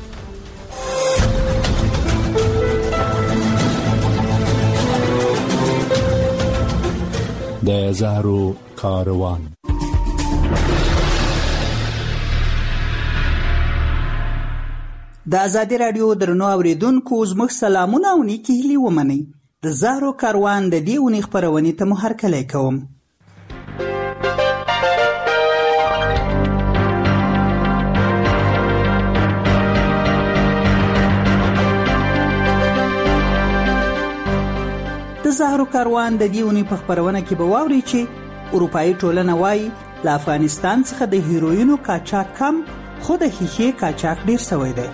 د زهرو کاروان. د ازادي رادیو درنو اوریدونکو زموږ سلامونه او نیکی هیلې ومنئ. د زهرو کاروان د دې اونۍ خپرونې ته مو هرکلی کوم. د زهرو کاروان د دې اونۍ په خپرونه کې به واورئ چې اروپایي ټولنه وایي له افغانستان څخه د هیروینو قاچاق کم خو د ښیښې قاچاق ډیر شوی دی.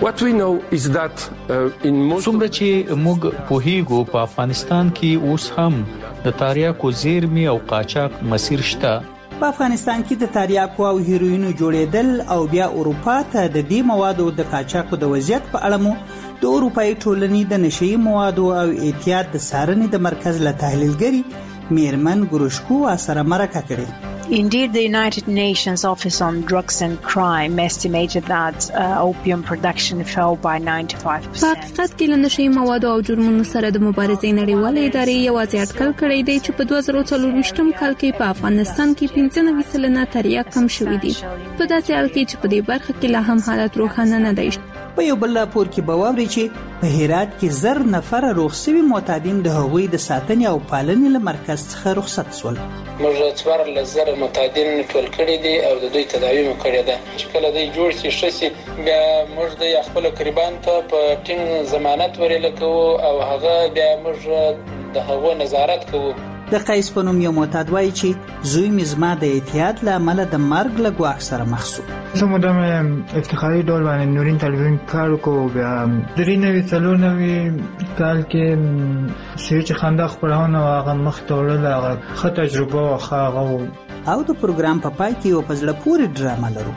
څومره چې موږ پوهیږو په افغانستان کې اوس هم د تاریاکو زیرمې او قاچاق مسیر شته. په افغانستان کې د تاریاکو او هیروینو جوړېدل او بیا اروپا ته د دې موادو د قاچاقو د وضعیت په اړه مو د اروپایي ټولنې د نشئی موادو او احتیاط د څارنې د مرکز له تحلیلګری میرمن ګروشکو سره مرکه کړې. Indeed, the United Nations Office on Drugs and Crime estimated that uh, opium production fell by ninety-five percent. په حقیقت کې له نشئی موادو او جرمونو سره د مبارزې نړیوالې ادارې یوازې اټکل کړی دی چې په دوه زره څلرویشتم کال کې په افغانستان کې پنځه نوي سلنه تریاک کم شوي دي. په داسې حال کې چې په دې برخه کې لا هم حالت روښانه نه دی. په یو بل راپور کې به واورئ چې په هرات کې زر نفر روغ شوي معتادین د هغوی د ساتنې او پالنې له مرکز څخه رخصت شول. موږ څوارلس زره معتادین ټول کړي دي او د دوی تداوی مو کړې ده چې کله دوی جوړ شي ښه شي بیا موږ د خپل قربان ته په ټینګ ضمانت ورېله کوو او هغه بیا موږ د هغو نظارت کوو. د قیس په نوم یو معتاد وایي چې زوی مې زما د احتیاط له امله د مرګ له ګواښ سره مخ شو. زه مدام افتخاري ډول باندې نورین تلویزیون کار وکړو بیا درې نوي څلور نوي کال کې چې خندا خپرونه هغه مخ ته وړله هغه ښه تجربه وه هغه او د پروګرام په پای کې یو په زړه پورې ډرامه لرو.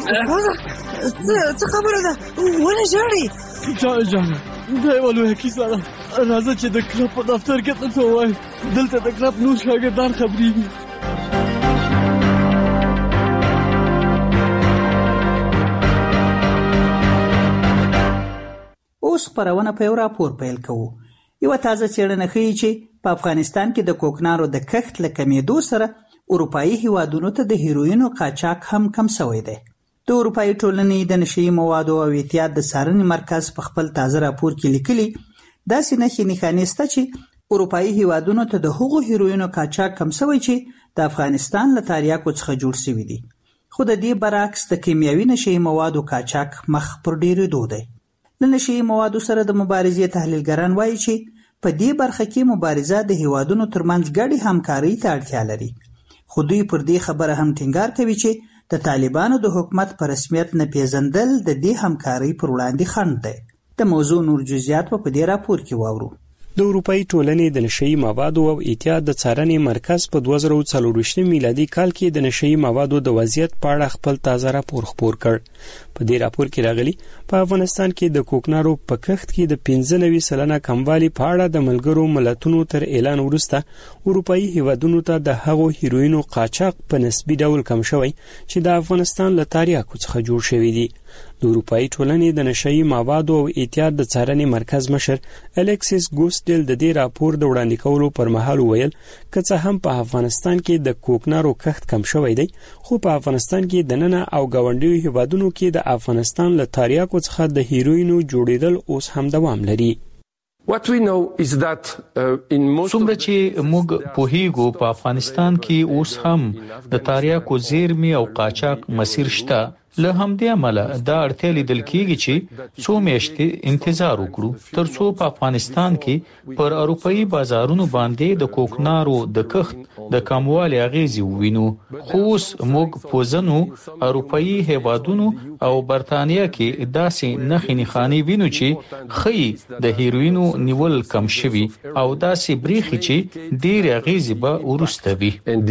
څه خبره ده ولې ژاړې؟ جان جان دا یوه لویه کیسه ده. راځه چې د کلب په دفتر کې درته ووایم. دلته د کلب نور شاګردان خبرېږي. اوس خپرونه په یو راپور پیل کوو. یو تازه څېړنه ښیي چې په افغانستان کې د کوکنارو د کښت له کمېدو سره اروپایي هیوادونو ته د هیروینو قاچاق هم کم شوی دی. د اروپایي ټولنې د نشهیي موادو او احتیاط د څارنې مرکز په خپل تازه راپور کې لیکلي داسې نښې نښانې شته چې اروپایي هیوادونو ته د هغو هیروینو قاچاق کم شوی چې د افغانستان له تریاکو څخه جوړ شوي دي. خو د دې برعکس د کیمیاوي نشهیي موادو قاچاق مخ پر ډېرېدو دی. له نشهیي موادو سره د مبارزې تحلیلګران وایي چې په دې برخه کې مبارزه د هیوادونو ترمنځ ګډې همکارۍ ته اړتیا لري. خو دوی پر دې خبره هم ټینګار کوي چې د طالبانو د حکومت په رسمیت نه پیژندل د دې همکارۍ پر وړاندې خنډ دی. د موضوع نور جزئیات په دې راپور کې واورو. د اروپایي ټولنې د نشهیي موادو او احتیاط د څارنې مرکز په دوه زره څلور میلادي کال کې د نشهیي موادو د وضعیت په اړه خپل تازه راپور خپور کړ. په دې راپور کې راغلي په افغانستان کې د کوکنارو په کښت کې د پنځه نوي سلنه کموالي په اړه د ملګرو ملتونو تر اعلان وروسته اروپایي هیوادونو ته د هغو هیروینو قاچاق په نسبي ډول کم شوی چې د افغانستان له تریاکو څخه جوړ شوی دی. د اروپایي ټولنې د نشهیي موادو او احتیاط د څارنې مرکز مشر الکسیس ګوسټل د دې راپور د وړاندې کولو پر مهال ویل که څه هم په افغانستان کې د کوکنارو کښت کم شوی دی خو په افغانستان کې د ننه او ګاونډیو هیوادونو کې د افغانستان له تریاکو څخه د هیروینو جوړېدل اوس هم دوام لري. څومره چې موږ پوهیږو په افغانستان کې اوس هم د تریاکو زیرمې او قاچاق مسیر شته. له همدې امله دا اړتیا لیدل کېږي چې څو میاشتې انتظار وکړو ترڅو په افغانستان کې پر اروپایي بازارونو باندې د کوکنارو د کښت د کموالي اغیزې ووینو. خو اوس موږ په ځینو اروپایي هیوادونو او برتانیا کې داسې نښې نښانې وینو چې ښیي د هیروینو نیول کم شوي او داسې بریښي چې ډېرې اغیزې به وروسته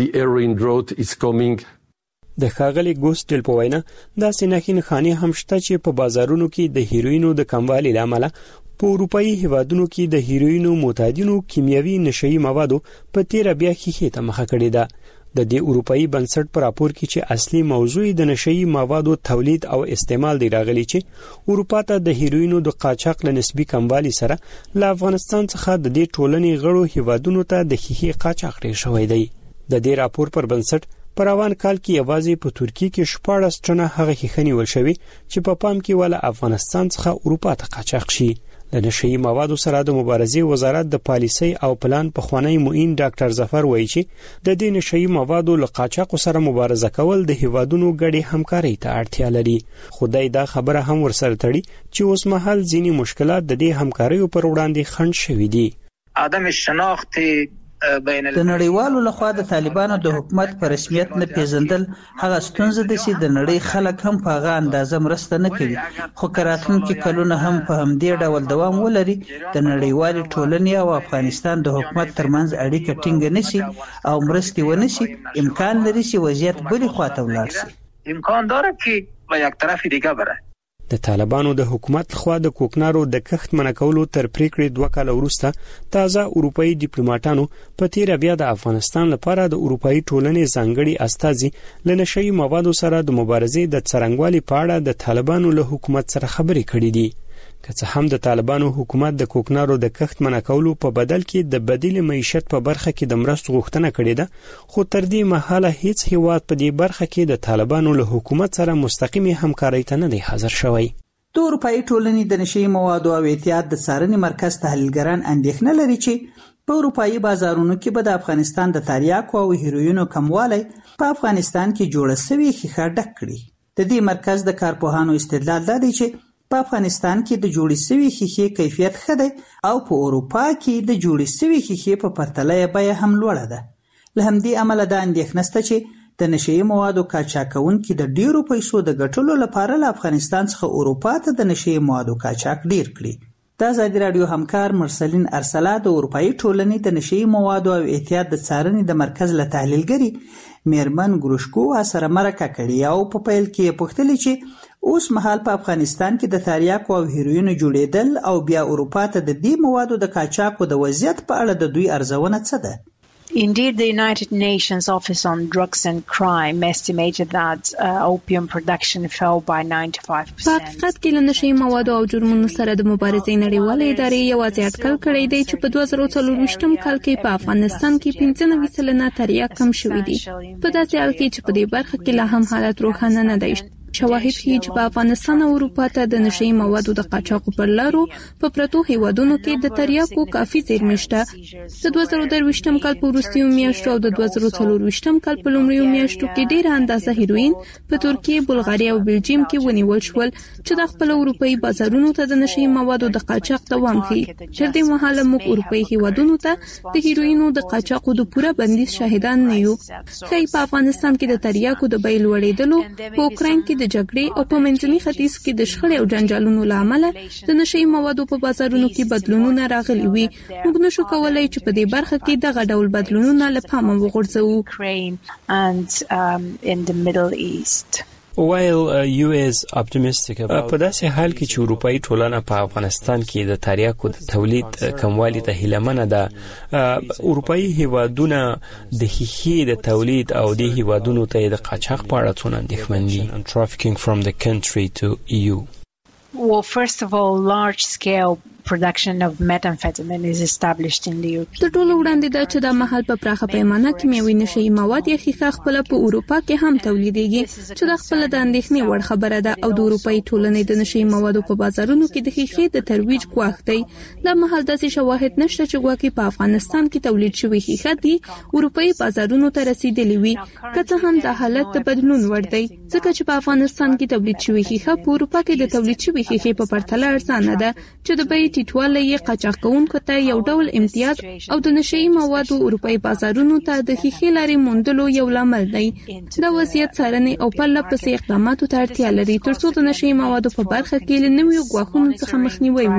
وي. د ښاغلي ګوسټل په وینا داسې نښې نښانې هم شته چې په بازارونو کې د هیروینو د کموالي له امله په اروپایي هیوادونو کې د هیروینو معتادینو کیمیاوي نشهیي موادو په تیره بیا ښیښې ته مخه کړې ده. د دې اروپایي بنسټ په راپور کې چې اصلي موضوع د نشهیي موادو تولید او استعمال دی راغلی چې اروپا ته د هیروینو د قاچاق له نسبي کموالي سره له افغانستان څخه د دې ټولنې غړو هیوادونو ته د ښیښې قاچاق ډېر شوی دی. د دې راپور پر بنسټ په روان کال کې یوازې په ترکیه کې شپاړس ټنه هغه ښیښه نیول شوې چې په پام کې ولا افغانستان څخه اروپا ته قاچاق شي. د نشهیي موادو سره د مبارزې وزارت د پالیسۍ او پلان پخوانی معین ډاکټر ظفر وایي چې د دې نشهیي موادو له قاچاقو سره مبارزه کول د هیوادونو ګډې همکارۍ ته اړتیا لري. خدای دا خبره هم ورسره تړي چې اوس مهال ځینې مشکلات د دې همکاریو پر وړاندې خنډ شوي دي. عدم شناخت د نړیوالو لخوا د طالبانو د حکومت په رسمیت نه پیژندل هغه ستونزه ده چې د نړۍ خلک هم په هغه اندازه مرسته نه کوي. خو که راتلونکي کلونه هم په همدې ډول دوام ولري د نړیوالې ټولنې او افغانستان د حکومت ترمنځ اړیکه ټینګه نشي او مرستې ونه شي امکان لري چې وضعیت بلې خواته ولاړ شي. امکان داره که به یک طرف دیگه بره. د طالبانو د حکومت لخوا د کوکنارو د کښت منع کولو تر پریکړې دوه کاله وروسته تازه اروپایي ډیپلوماټانو په تیره بیا د افغانستان لپاره د اروپایي ټولنې ځانګړي استازي له نشهیي موادو سره د مبارزې د څرنګوالي په اړه د طالبانو له حکومت سره خبرې کړې دي. که څه هم د طالبانو حکومت د کوکنارو د کښت منع کولو په بدل کې د بدیل معیشت په برخه کې د مرستو غوښتنه کړې ده خو تر دې مهاله هیڅ هیواد په دې برخه کې د طالبانو له حکومت سره مستقیمي همکارۍ ته نه دی حاضر شوی. د اروپایي ټولنې د نشهیي موادو او احتیاط د څارنې مرکز تحلیلګران اندېښنه لري چې په اروپایي بازارونو کې به د افغانستان د تریاکو او هیروینو کموالی په افغانستان کې جوړه شوې ښیښه ډک کړي. د دې مرکز د کارپوهانو استدلال دا دی چې په افغانستان کې د جوړې شوې ښیښې کیفیت ښه دی او په اروپا کې د جوړې شوې ښیښې په پرتله یې بیه هم لوړه ده. له همدې امله دا اندېښنه شته چې د نشهیي موادو قاچاق کوونکي د ډیرو پیسو د ګټلو لپاره له افغانستان څخه اروپا ته د نشهیي موادو قاچاق ډیر کړي. د ازادي راډیو همکار مرسلین ارسلا د اروپایي ټولنې د نشهیي موادو او احتیاط د څارنې د مرکز له تحلیلګري میرمن ګروشکو سره مرکه کړې او په پیل کې یې پوښتلې چې اوس مهال په افغانستان کې د تریاکو او هیروینو جوړېدل او بیا اروپا ته د دې موادو د قاچاقو د وضعیت په اړه د دوی ارزونه څه ده؟ Indeed, the United Nations Office on Drugs and Crime estimated that uh, opium production fell by ninety-five percent. په حقیقت کې له نشي موادو او جرمونو سره د مبارزې نړیوالې ادارې یوازې اټکل کړی دی چې په دوه زره څلورویشتم کال کې په افغانستان کې پنځه نوي سلنه تریاک کم شوي دي. په داسې حال کې چې په دې برخه کې لا هم حالت روښانه نه دی. شواهد ښیي چې په افغانستان او اروپا ته د نشي موادو د قاچاقو پر لارو په پرتو هیوادونو کې د تریاکو کافي زیرمې شته. د دوه زره درویشتم کال په وروستیو میاشتو او د دوه زره څلورویشتم کال په لومړیو میاشتو کې ډېره اندازه هیروین په ترکیه، بلغاریا او بلجیم کې ونیول شول چې د خپل اروپایي بازارونو ته د نشي موادو د قاچاق دوام ښیي. تر دې مهاله موږ اروپایي هیوادونو ته د هیروینو د قاچاقو د پوره بندیز شاهدان نه یو. ښایي په افغانستان کې د تریاکو د بیې لوړېدلو، په اوکراین کې د جګړې او په منځني ختیځ کې د شخړې او جنجالونو له امله د نشي موادو په بازارونو کې بدلونونه راغلي وي. موږ نشو کولای چې په دې برخه کې دغه ډول بدلونونه له پامه وغورځوو. While uh, U S optimistic about په داسې حال کې چې اروپאי ټولنه په افغانستان کې د تریاکو د تولید کموالي ته هیلمنه ده، اروپאי هیوادونه د ښیښې د تولید او د هیوادونو ته د قاچاق په اړه څونه اندېښمن دي. Trafficking from the country to E U. Well, first of all, large scale production of methamphetamine is established in the Europe. د ټولو وړاندې دا چې د محل په پراخه پیمانه کیمیاوي نشي مواد یا ښیښه خپل په اروپا کې هم تولیدېږي، چې د خپل د اندېښنې وړ خبره ده او د اروپאי ټولنې د نشي موادو په بازارونو کې د ښیښې د ترویج ګواښ دی. دا محل داسې شواهد نشته چې ګواکې په افغانستان کې تولید شوی ښیښه دی اروپאי بازارونو ته رسیدلی وي، که څه هم دا حالت د بدلون وړ دی ځکه چې په افغانستان کې تولید شوی ښیښه په اروپا کې د تولید شوی ښیښې په پرتله ارزانه ده، چې د بیې ټیټوالی یې قاچاق کوونکو ته یو ډول امتیاز او د نشي موادو اروپאי بازارونو ته د ښیښې لارې موندلو یو لامل دی. دا وضعیت څارنې او پرله پسې اقداماتو ته اړتیا لري ترڅو د نشي موادو په برخه کې له نویو ګواښونو څخه مخنیوی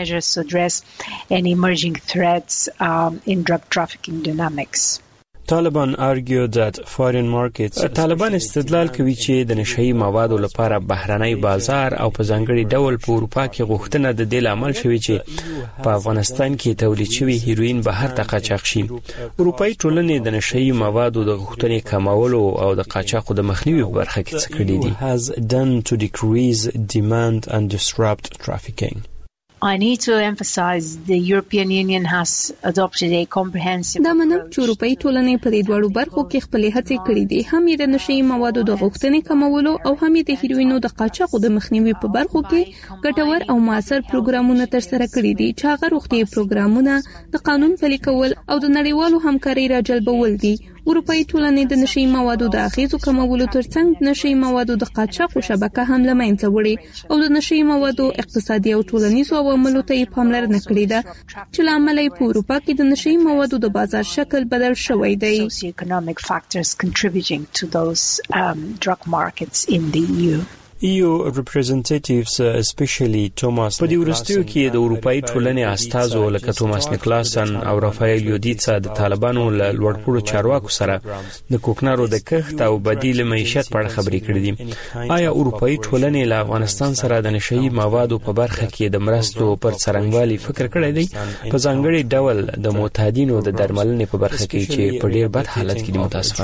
وشي. Taliban argued that foreign markets طالبان استدلال کوي چې د نشئی موادو لپاره بهرنی بازار او په ځانګړي ډول په اروپا کې غوښتنه د دې لامل شوی چې په افغانستان کې تولید شوی هیروین بهر ته قاچاق شي. اروپאי ټولنې د نشئی موادو د غوښتنې کمولو او د قاچاقو د مخنیوي په برخه کې څه کړي دي. has done to decrease demand and disrupt trafficking. I need to emphasize the European Union has adopted a comprehensive دا منم چې اروپאי ټولنې په دې دوړو برخو کې خپلې هڅې کړې دي، هم یې د نشئی موادو د غوښتنې کمولو او هم یې د هیروینو د قاچاقو د مخنیوي په برخو کې ګټور او موثر پروګرامونه ترسره کړي دي، چې هغه روغتیايي پروګرامونه، د قانون پلي کول او د نړیوالو همکارۍ راجلبول دي. اروپאי ټولنې د نشئی موادو د اغیزو کمولو ترڅنګ نشئی موادو د قاچاقو شبکه هم له منځه وړي او د نشئی موادو اقتصادي او ټولنیزو عواملو ته یې پاملرنه کړې ده، چې له امله یې په اروپا کې د نشئی موادو د بازار شکل بدل شوی دی. Socioeconomic factors contributing to those um, drug markets in the E U. E U representatives especially Thomas په دې ورستیو کې د اروپאי ټولنې استازو لکه توماس نیکلاسن او رافایل یودیتسا د طالبانو له لوړپوړو چارواکو سره د کوکنارو د کښت او بدیل معیشت په اړه خبرې کړې دي. آیا اروپאי ټولنې له افغانستان سره د نشئی موادو په برخه کې د مرستو پر څرنګوالي فکر کړی دی، په ځانګړي ډول د معتادینو د درملنې په برخه کې چې په ډیر بد حالت کې دي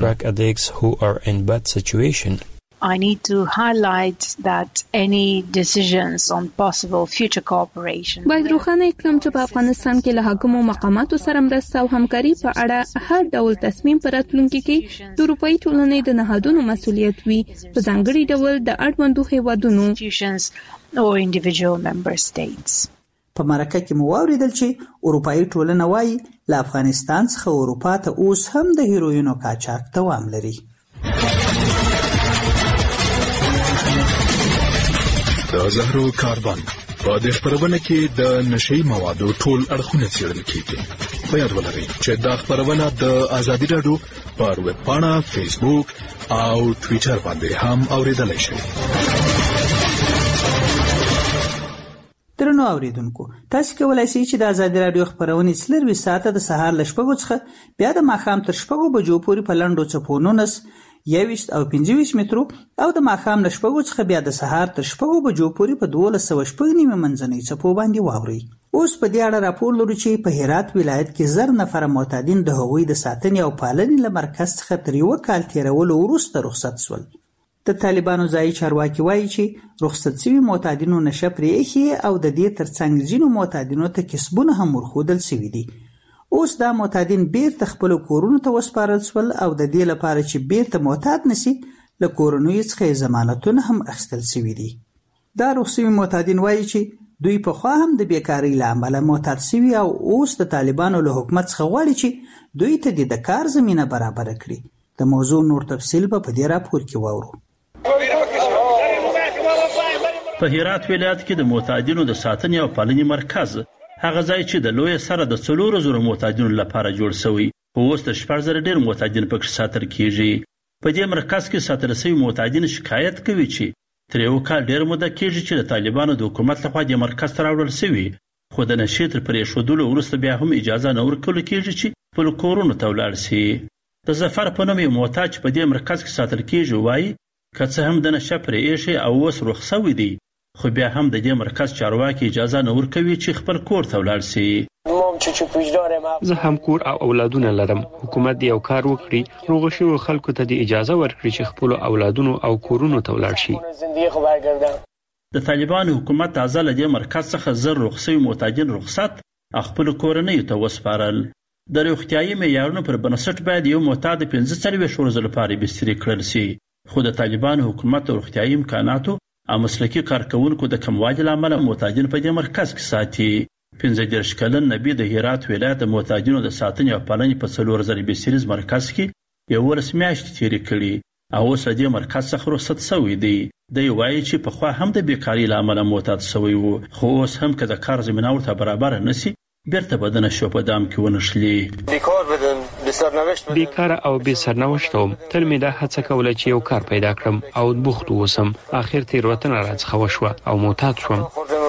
متاسفانه؟ I need to highlight that any decisions on possible future cooperation باید روښانه کړم چې په افغانستان کې له حکومو مقاماتو سره مرسته او همکاري په اړه هر ډول تصمیم پر راتلونکي کې د اروپאי ټولنې د نهادونو مسؤلیت وي، په ځانګړي ډول د اړوندو هیوادونو or individual member states. په مرکه کې مو واوریدل چې اروپאי ټولنه وايي له افغانستان څخه اروپا ته اوس هم د هیروینو قاچاق دوام لري. د زهرو کاربن په دې خبرونه کې د نشئی موادو ټول اړخونه څېړل کیږي. په یاد ولرئ چې دا خبرونه د آزادي راډیو پر ویب پاڼه، فیسبوک او ټویټر باندې هم اوریدلای شئ. درنو اوریدونکو، تاسو کولای شئ چې د آزادي رادیو خبرونه څلور ساعته د سهار ل شپږو څخه بیا د ماښام تر شپږو بجو پورې په لنډو څپو نولس، یوویشت او پنځه ویشت مترو او د ماښام ل شپږو څخه بیا د سهار تر شپږو بجو پورې په دولس سوه شپږ نیمه منځنۍ څپو باندې واورئ. اوس په دې اړه راپور لرو چې په هرات ولایت کې زر نفره معتادین د هغوی د ساتنې او پالنې له مرکز څخه تر یوه کال تېرولو وروسته رخصت شول. د طالبانو ځایي چارواکي وایي چې رخصت شوي معتادینو نشه پرې ایښې او د دې ترڅنګ ځینو معتادینو ته کسبونه هم ورښودل شوي دي. اوس دا معتادین بیرته خپلو کورونو ته وسپارل شول او د دې لپاره چې بیرته معتاد نشي له کورنیو څخه یې ضمانتونه هم اخیستل شوي دي. دا رخصت شوي معتادین وایي چې دوی پخوا هم د بیکارۍ له امله معتاد شوي او اوس د طالبانو له حکومت څخه غواړي چې دوی ته د کار زمینه برابره کړي. د موضوع نور تفصیل به په دې راپور کې واورو. په هرات ولایت کې د معتادینو د ساتنې او پالنې مرکز هغه ځای چې د لوی سره د څلورو زرو معتادینو لپاره جوړ شوی، اوس د شپږ زره ډېر معتادین پکې ساتل کیږي. په دې مرکز کې ساتل شوي معتادین شکایت کوي چې تر یو کال ډېر موده کیږي چې د طالبانو د حکومت لخوا د مرکز ته راوړل شوي، خو د نشې تر پرېښودلو وروسته بیا هم اجازه نه ورکول کیږي چې خپلو کورونو ته ولاړ شي. د ظفر په نوم یو معتاد چې په دې مرکز کې ساتل کیږي وایي که څه هم د نشه پرې ایښی او اوس رخصت شوی دی، خو بیا هم د دې مرکز چارواکي اجازه نه ورکوي چې خپل کور ته ولاړ شي. زه هم کور او اولادونه لرم. حکومت یو کار وکړي، روغ شویو خلکو ته د اجازه ورکړي چې خپل اولادونو او کورونو ته ولاړ شي. د طالبانو حکومت تازه له دې مرکز څخه زر رخصت شوي معتادین رخصت خپل کورنیو ته وسپارل. د روغتیايي معیارونو پر بنسټ باید یو معتاد پنځه څلوېښت ورځو لپاره بستري کړل شي، خو د طالبانو حکومت د روغتیايي امکاناتو او مسلکي کارکوونکو د کموالي له امله معتادین په دې مرکز کې ساتي. پنځه دېرش کلن نبي د هرات ولایت د معتادینو د ساتنې او پالنې په څلور زره بستریز مرکز کې یولس میاشتې تېرې کړي او اوس له دې مرکز څخه رخصت شوی دی. دی وایي چې پخوا هم د بیکارۍ له امله معتاد شوی و، خو اوس هم که د کار زمینه ورته برابره نشي بیرته به د نشو په دام کې ونښلي. بیکاره او بې سرنوشته وم. تل مې دا هڅه کوله چې یو کار پیدا کړم او بوخت واوسم. اخر تېروتنه راڅخه وشوه او معتاد شوم.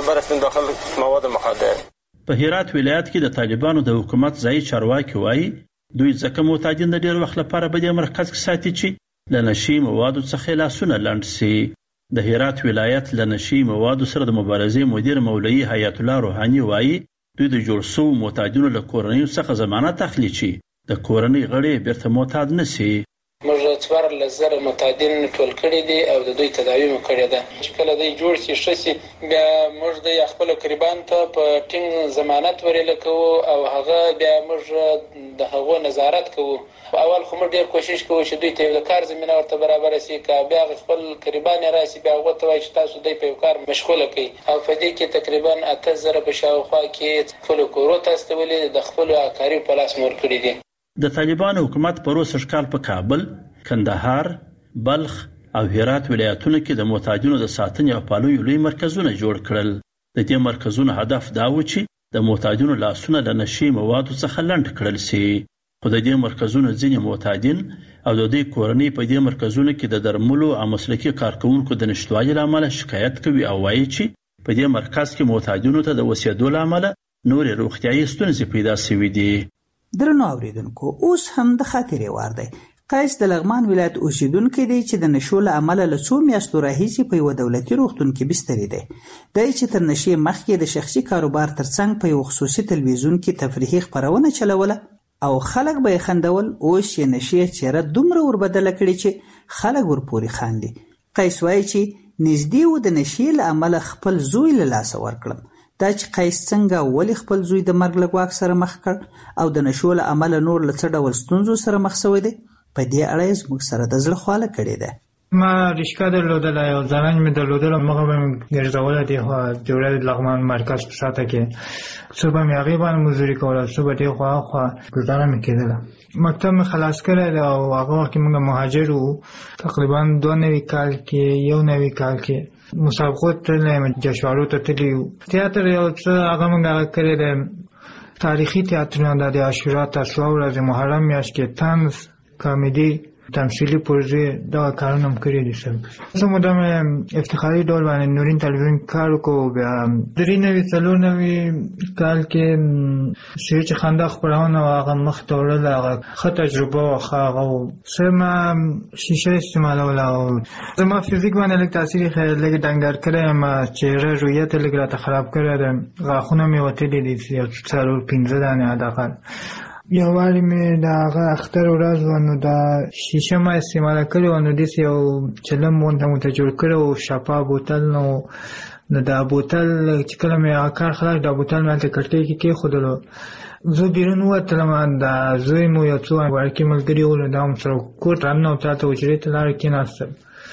په هرات ولایت کې د طالبانو د حکومت ځایي چارواکي وایي دوی ځکه معتادین د ډېر وخت لپاره په دې مرکز کې ساتي چې له نشي موادو څخه لاسونه لنډ شي. د هرات ولایت له نشي موادو سره د مبارزې مدیر مولوي حیات الله روحاني وایي دوی د جوړ شوو معتادینو له کورنیو څخه ضمانت اخلي چې د کورنۍ غړي بیرته معتاد نشي. موږ څوارلس زره معتادین ټول کړي دي او د دوی تداوی مو کړې ده. چې کله دوی جوړ شي ښه شي بیا موږ د خپل قربان ته په ټینګ ضمانت ورېله کوو او هغه بیا موږ د هغو نظارت کوو. اول خو موږ ډېر کوشش کوو چې دوی ته د کار زمینه ورته برابره شي، که بیا خپل قربان یې راشي بیا هغو ته وایي چې تاسو دوی په یو کار مشغوله کړئ. او په دې کې تقریبا اته زره په شاوخوا کې خپلو کورو ته استولي د خپلو کاریو په لاس مو ورکړي دي. د طالبانو حکومت په روسر کال په کابل، کندهار، بلخ او هرات ولایتونو کې د معتادینو د ساتنې او پالنې لوی مرکزونه جوړ کړل. د دې مرکزونو هدف دا و چې د معتادینو لاسونه له نشي موادو څخه لنډ کړل شي. خو د دې مرکزونو ځینې معتادین او د دوی کورنۍ په دې مرکزونو کې د درملو او مسلکي کارکوونکو د نشتوالي له امله شکایت کوي او وایي چې په دې مرکز کې معتادینو ته د اوسېدو له امله نورې روغتیايي ستونزې پیدا شوي دي. درنو اوریدونکو، اوس هم د خاطرې وار دی. قیس د لغمان ولایت اوسیدونکی دی چې د نشو له امله له څو میاشتو راهیسې په یوه دولتي روغتون کې بستري دی. دی چې تر نشې مخکې د شخصي کاروبار ترڅنګ په یو خصوصي تلویزیون کې تفریحي خپرونه چلوله او خلک به یې خندول. اوس یې نشې څېره دومره وربدله کړې چې خلک ورپورې خاندي. قیس وایي چې نږدې و د نشې له امله خپل زوی له لاسه ورکړم. دا چې قیس څنګه ولې خپل زوی د مرګ له ګواښ سره مخ کړ او د نشو له امله نور له څه ډول ستونزو سره مخ شوی دی، په دې اړه یې زموږ سره د زړه خواله کړې ده. ما رشکه درلودله، یو زرنج مې درلودله، مخه به مې ګرځوله دې خوا جوړه لغمان مرکز په شاته کې. څو به مې هغې باندې مزدوري کوله، څو به دې خوا خوا ګزاره مې کېدله. مکتب مې خلاص کړی دی او هغه وخت کې موږ مهاجر وو. تقریبا دوه نوي کال کې یو نوي کال کې مسابقو تللی یم، جشنوارو ته تللي یو. تیاتر یو څه هغه موږ هغه کړی دی، تاریخي تیاترونه د عاشورا، تسوا ورځې، محرم میاشت کې طنز، کامیډي تمثیلي پروژې دغه کارونه هم کړي دي. زه مدام افتخاري ډول باندې نورین تلویزیون کار وکړو. بیا درې نوي څلور نوي کال کې چې خندا خپرونه وه هغه مخته وړله، هغه ښه تجربه وه. ښه هغه و څه ما شیشه استعمالوله او زما فزیک باندې لږ تاثیر یې لږ ډنګر کړی یم، چهره رویت یې لږ راته خراب کړی دی، غاښونه مې وتلي دي څلور پنځه دانې حداقل. یو وارې مې د هغه اختر ورځ وه نو دا شیشه ما استعماله کړې وه، نو داسې یو چلم غونته مو ته جوړ کړی و، شفا بوتل نو نو دا بوتل چې کله مې هغه کار خلاص دا بوتل مې هلته کړکۍ کې کېښودلو. زه بیرون ووتلم، دا زوی مو یو څو وړکي ملګري وو نو دا هم سره کور ته راننوت، هلته حجرې ته لاړه کېناستل.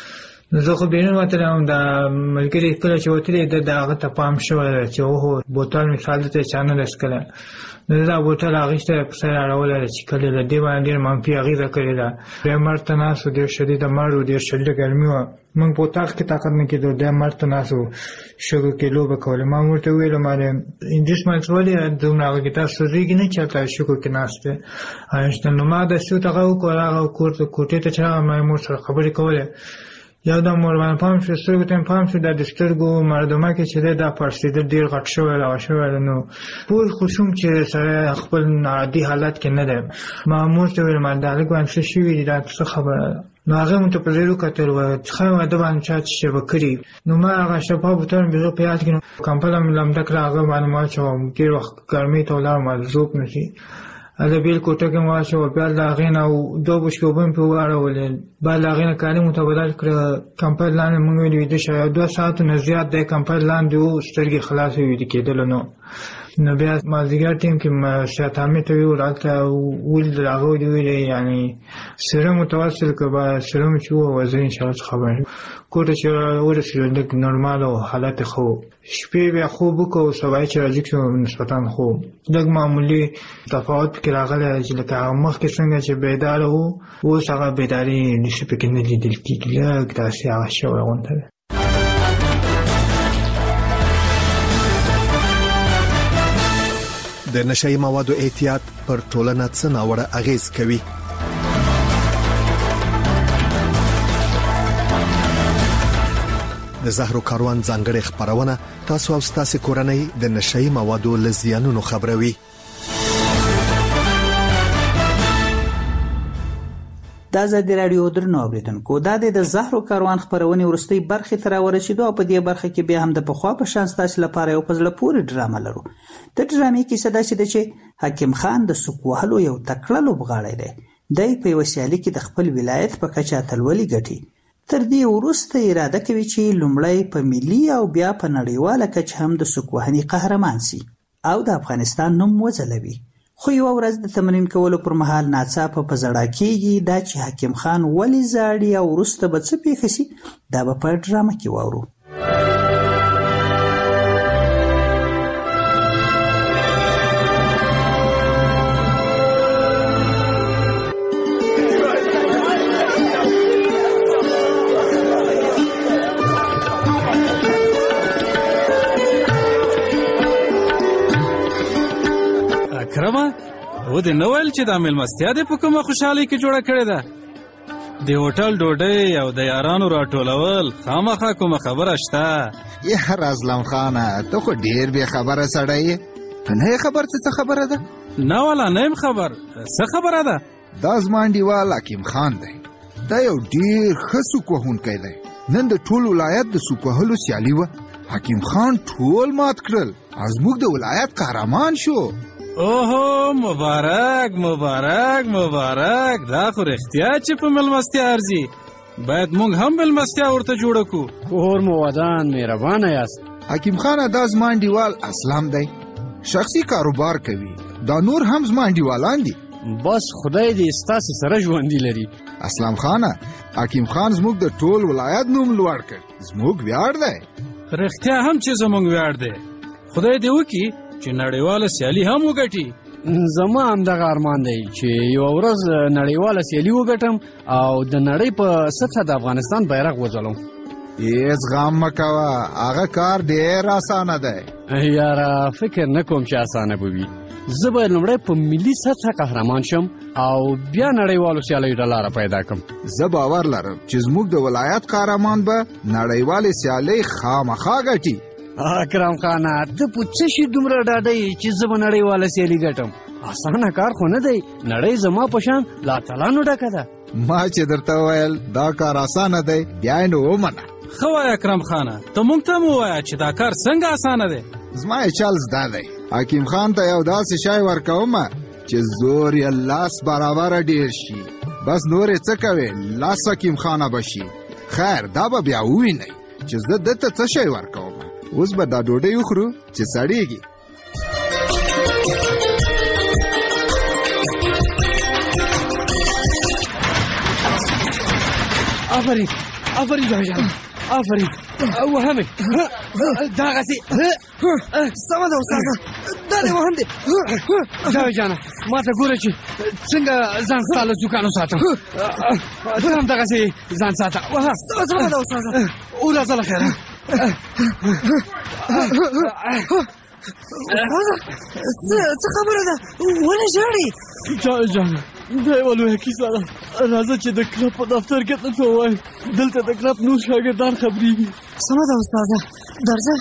نو زه خو بیرون وتلم، دا ملګري کله چې وتلي ده د هغه ته پام شوی دی چې اوهو بوتل مثال دلته چا نه ده څښلی. نو دا بوتل هغې ته په سر اړولی ده چې کله له دې باندې ډېر منفي اغېزه کړې ده. بیا مرد ته ناست و، ډېر شدیده مرد و، ډېر شدیده ګرمي وه. موږ په اطاق کې طاقت نه کېدو، دی مرد ته ناست و شګو کې لوبه کوله. ما ورته وویل ما انجس مایلز ولې دومره هغه کې تاسو سوځېږي نه چې هلته شګو کې ناست دی نشته. نو ما داسې ورته هغه وکړل، هغه کور ته کوټې ته چې راغلم ما یې مور سره خبرې کولې. یو دم ور باندې پام شو، سترګو ته مې پام شو، دا د سترګو مردمه کې چې دی دا پړسېدل ډېر غټ شوی دغه شوی دی. نو پوه خو شوم چې سړی خپل عادي حالت کې نه دی. ما مور ته وویل ما دا هلک باندې څه شوي دي، دا څه خبره ده؟ نو هغې مو ته په ځیر وکتل، ښه واده باندې چا چې شی به کړي. نو ما هغه شفا بوتل مې په یاد کې کمپله مې لمده کړه، هغه باندې ما واچوم. ډېر وخت ګرمۍ ته ولاړم، ذوب نه شي. هلته بېل کوټه کې مې واچوه، بیا د هغې نه دوه بشکې اوبه مې پرې واړولې، بیا د هغې نه کالي مو ته بدل کړه. کمپل لاندې مونږ ویلې ویده شه، یو دوه ساعتو نه زیات دی کمپل لاندې و، سترګې خلاصې ویده کېدلو. نو نو بیا مازدیګر ټیم کې سیات حامد ته ویل، هلته ولیدل، هغه ورته ویلې یعنې سیرم متوسل که به سیرم چې ووه زه انشاءالله څه خبر یم. کور ته چې ورسېدو لږ نورمال و، حالت یې ښه و. شپې بیا خوب وکړو، سبا چې راجګ شو نسبتا خو لږ معمولي تفاوت پکې راغلی چې لکه هغه مخکې څنګه چې بیداره و، اوس هغه بیداري نشي پکې نه لیدل کېږي، لږ داسې هغه شوی غونته دی. د نشهیي موادو احتیاط پر ټولنه څه ناوړه اغېز کوي؟ د زهرو کاروان ځانګړې خبرونه تاسو او ستاسو کورنۍ د نشهیي موادو له زیانونو خبروي. د ازادي راډیو درنو اوریدونکو، دا د زهرو کاروان خبرونه ورستۍ برخه تر ورسېدو او په دې برخه کې بیا هم د پخوا په شان تاسو لپاره یو پزله پورې ډرامه لرو. د ډرامې کې صدا شي چې حکیم خان د سکوهلو یو تکړه لوبغاړی دی. د په وسیالي کې د خپل ولایت په کچه اتلولي ګټي. تر دې وروسته اراده کوي چې لومړی په ملي او بیا په نړیواله کچه هم د سکوهني قهرمان شي او د افغانستان نوم وځلوي. خو یو ورځ د تمرین کولو پر مهال ناڅاپه په زړه کېږي دا چې حکیم خان ولې زاړي او وروسته به څه پیښ شي، دا به په ډرامه کې واورو. اکرمه و دې نه ویل چې دا مېلمستیا دې په کومه خوشحالۍ کې جوړه کړې ده؟ د هوټل ډوډۍ او د یارانو راټولول خامخا کومه خبره شته؟ یار ازلم خانه ته خو ډېر بې خبره سړی یې، ته نه یې خبر څه خبره ده؟ نه والا نه یم خبر، څه خبره ده؟ دا زما انډیوال حکیم خان دی، دا یو ډېر ښه سوک وهونکی دی. نن د ټول ولایت د سوک وهلو سیالي وه، حکیم خان ټول مات کړل او زموږ د ولایت قهرمان شو. اوهو مبارک مبارک مبارک، دا خو رښتیا چې په مېلمستیا ارزي. باید موږ هم مېلمستیا ورته جوړه کړو. کور مو ودان، مهربانه یاست. حکیم خانه دا زما انډیوال اسلام دی، شخصي کاروبار کوي. دا نور هم زما انډیوالان دي. بس خدای دې ستاسو سره ژوندي لري. اسلام خانه حکیم خان زموږ د ټول ولایت نوم لوړ کړ، زموږ ویاړ دی. رښتیا هم چې زموږ ویاړ دی. خدای دې وکړي چې نړیواله سیالي هم وګټي. زما همدغه ارمان دی چې یو ورځ نړیواله سیالي وګټم او د نړۍ په سطحه د افغانستان بیرغ وځلوم. هېڅ غم مه کوه، هغه کار ډېر اسانه دی. یاره فکر نه کوم چې اسانه به وي. زه به لومړی په ملي سطحه قهرمان شم او بیا نړیوالو سیالیو ته لاره پیدا کړم. زه باور لرم چې زموږ د ولایت قهرمان به نړیوالې سیالۍ خامخا ګټي. اکرم خانه ته په څه شي دومره ډاډه یې چې زه به نړیواله سیالي ګټم؟ اسانه کار خو نه دی، نړۍ زما په شان لا تلانو ډکه ده. ما چې درته وویل دا کار اسانه دی بیا یې نو ومنه. ښه وایه اکرم خانه، ته موږ ته هم ووایه چې دا کار څنګه اسانه دی. زما یې چل زده دی. حکیم خان ته یو داسې شی ورکومه چې زور یې لاس برابره ډېر شي. بس نور یې څه کوې، لاس حکیم خانه به شي. خیر دا به بیا ووینئ چې زه دته څه شی ورکومه. اوس به دا ډوډۍ وخورو چې سړېږي. آفرین آفرین جان جان آفرین وهمې دغسې سمه ده استاده، دا دې وهم دی. جاوید جانه ما ته ګوره چې څنګه ځان ستا له زکانو ساتم. ته هم دغسې ځان ساته. سمه ده استاده. وراځه له خیره. استاده څه خبره ده، ولې ژاړې؟ جاوید جانه دا یوه لویه کیسه ده. راځه چې د کلب په دفتر کې درته ووایم. دلته د کلب نور شاګردان خبرېږي. سمه ده استاده، درځه.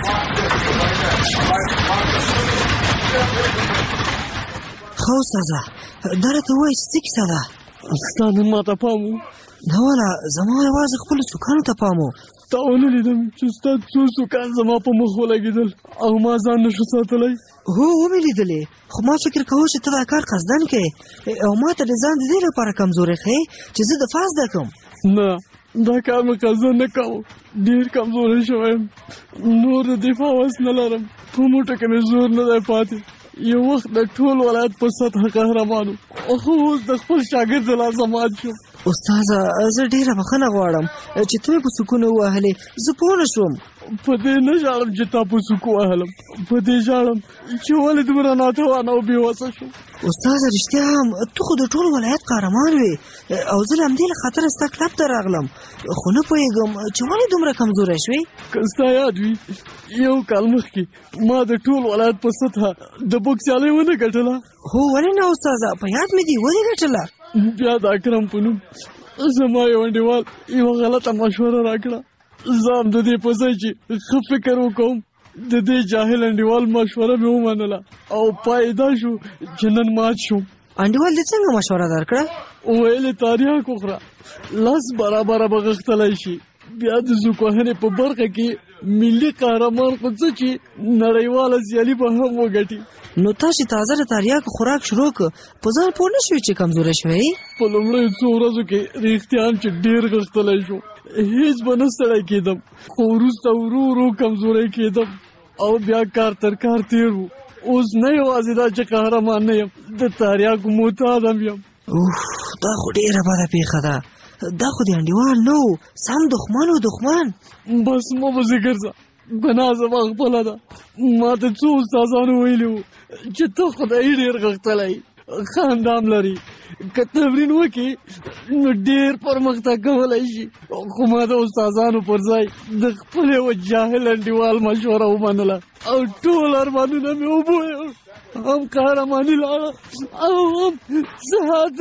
ښه استاده دا راته ووایه چې څه کیسه ده؟ ستا نن ما ته پام و؟ نه واله زما یوازې خپلو سوکانو ته پام و. تا ونه لیدم چې ستا څو سوکان زما په مخ ولګېدل او ما ځان نشو ساتلی. هو ومې لیدلې، خو ما فکر کوه چې ته دا کار قصدن کوې او ما ته د ځان د دې لپاره کمزوري ښیې چې زه دفاع زده کړم. نه دا کار مې قصدن نه کوو، ډېر کمزوری شوی یم، نور د دفاع وس نه لرم، په موټه کې مې زور نه دی پاتې. یو وخت د ټول ولایت په سطحه قهرمانو، خو اوس د خپل شاګرد د لاسه مات شوم. استاده زه ډېره بخښنه غواړم چې ته مې په سکون ووهلې، زه پوه نه شوم. په دې نه ژاړم چې تا په سوکو وهلم، په دې ژاړم چې ولې دومره ناتوانه او بېوسه شوم. استاده رښتیا هم ته خو د ټول ولایت قهرمان وې او زه له همدې له خاطره ستا کلب ته راغلم، خو نه پوهېږم چې ولې دومره کمزوری شوې. که ستا یاد وي یو کال مخکې ما د ټول ولایت په سطحه د بوکس سیالۍ ونه ګټله. هو ولې نه استاده، په یاد مې دي ولې ګټله. بیا د اکرم په نوم زما یو انډیوال یوه غلطه مشوره راکړه. زه هم د دې په ځای چې ښه فکر وکړم د دې جاهل انډیوال مشوره مې ومنله او پای دا شو چې نن مات شوم. انډیوال دې څنګه مشوره درکړه؟ ویل یې تاریخ وخوره، لاس برابره به غښتلی شي. بیا د زوکوهنې په برخه کې ملي قهرمان خو څه چې نړیواله سیالي به هم وګټي. نو تاسې تازه د تریاکو خوراک شروع کړ، په ځان پوه نه شوې چې کمزوری شوی؟ په لومړیو څو ورځو کې رښتیا هم چې ډېر غښتلی شوم، هېڅ به نه ستړی کېدم، خو وروسته ورو ورو کمزوری کېدم او بیا کار تر کار تېر و. اوس نه یوازې دا چې قهرمان نه یم، د تریاکو محتاج هم یم. اوف دا خو ډېره بده پېښه ده. دا خو د انډیوال نه و، سم دښمن و دښمن. بس مه پسې ګرځه، ګناه زما خپله ده. ما ته څو استادانو ویلي وو چې ته خدایي ډېر غښتلی ښه اندام لري، که تمرین وکړي نو ډېر پرمختګ کولی شي. خو ما د استادانو پر ځای د خپل یوه جاهل انډیوال مشوره ومنله او ټول ارمانونه مې وبویل، هم قهرماني لاړه او هم صحت.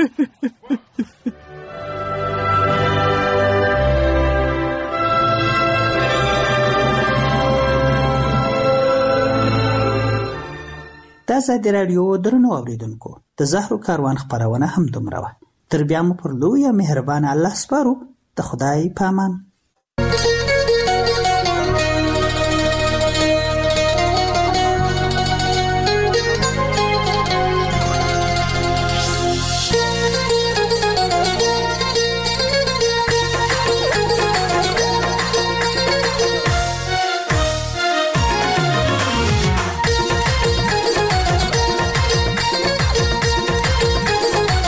د ازادي راډیو درنو اوریدونکو د زهرو کاروان خپرونه هم دومره وه. تر بیا مو پر لوی مهربان الله سپارو. د خدای په امان.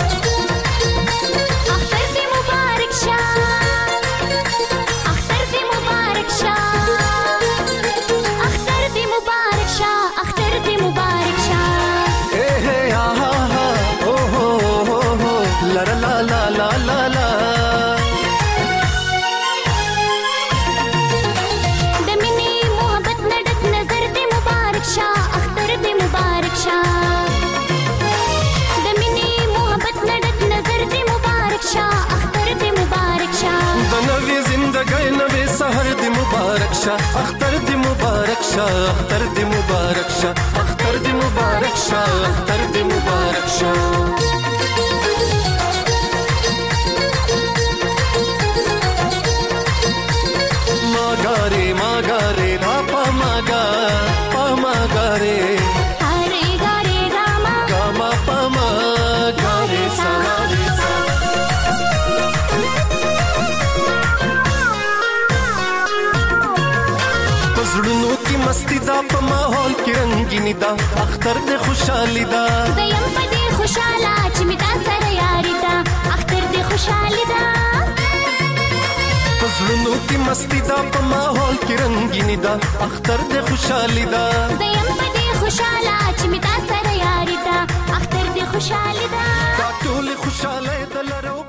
اختر دې شه اختر دې مبارک شه اختر دې مبارک شه اختر دې مبارک شه اختر دې مبارک شه ماګاره ماګاره را پا ماګا پا ماګاره اره ګاره راما ګما پا ماګاره سواره سا پزړونو کې مستی دا په ماحول کې رنگینی دا اختر دې خوشالي دا زیم په دې خوشاله چې می تا سره یاري دا اختر دې خوشالي دا پزړونو کې مستی دا په ماحول کې رنگینی دا اختر دې خوشالي دا زیم په دې خوشاله چې می تا سره یاري دا اختر دې خوشالي دا دا ټول خوشاله دلرو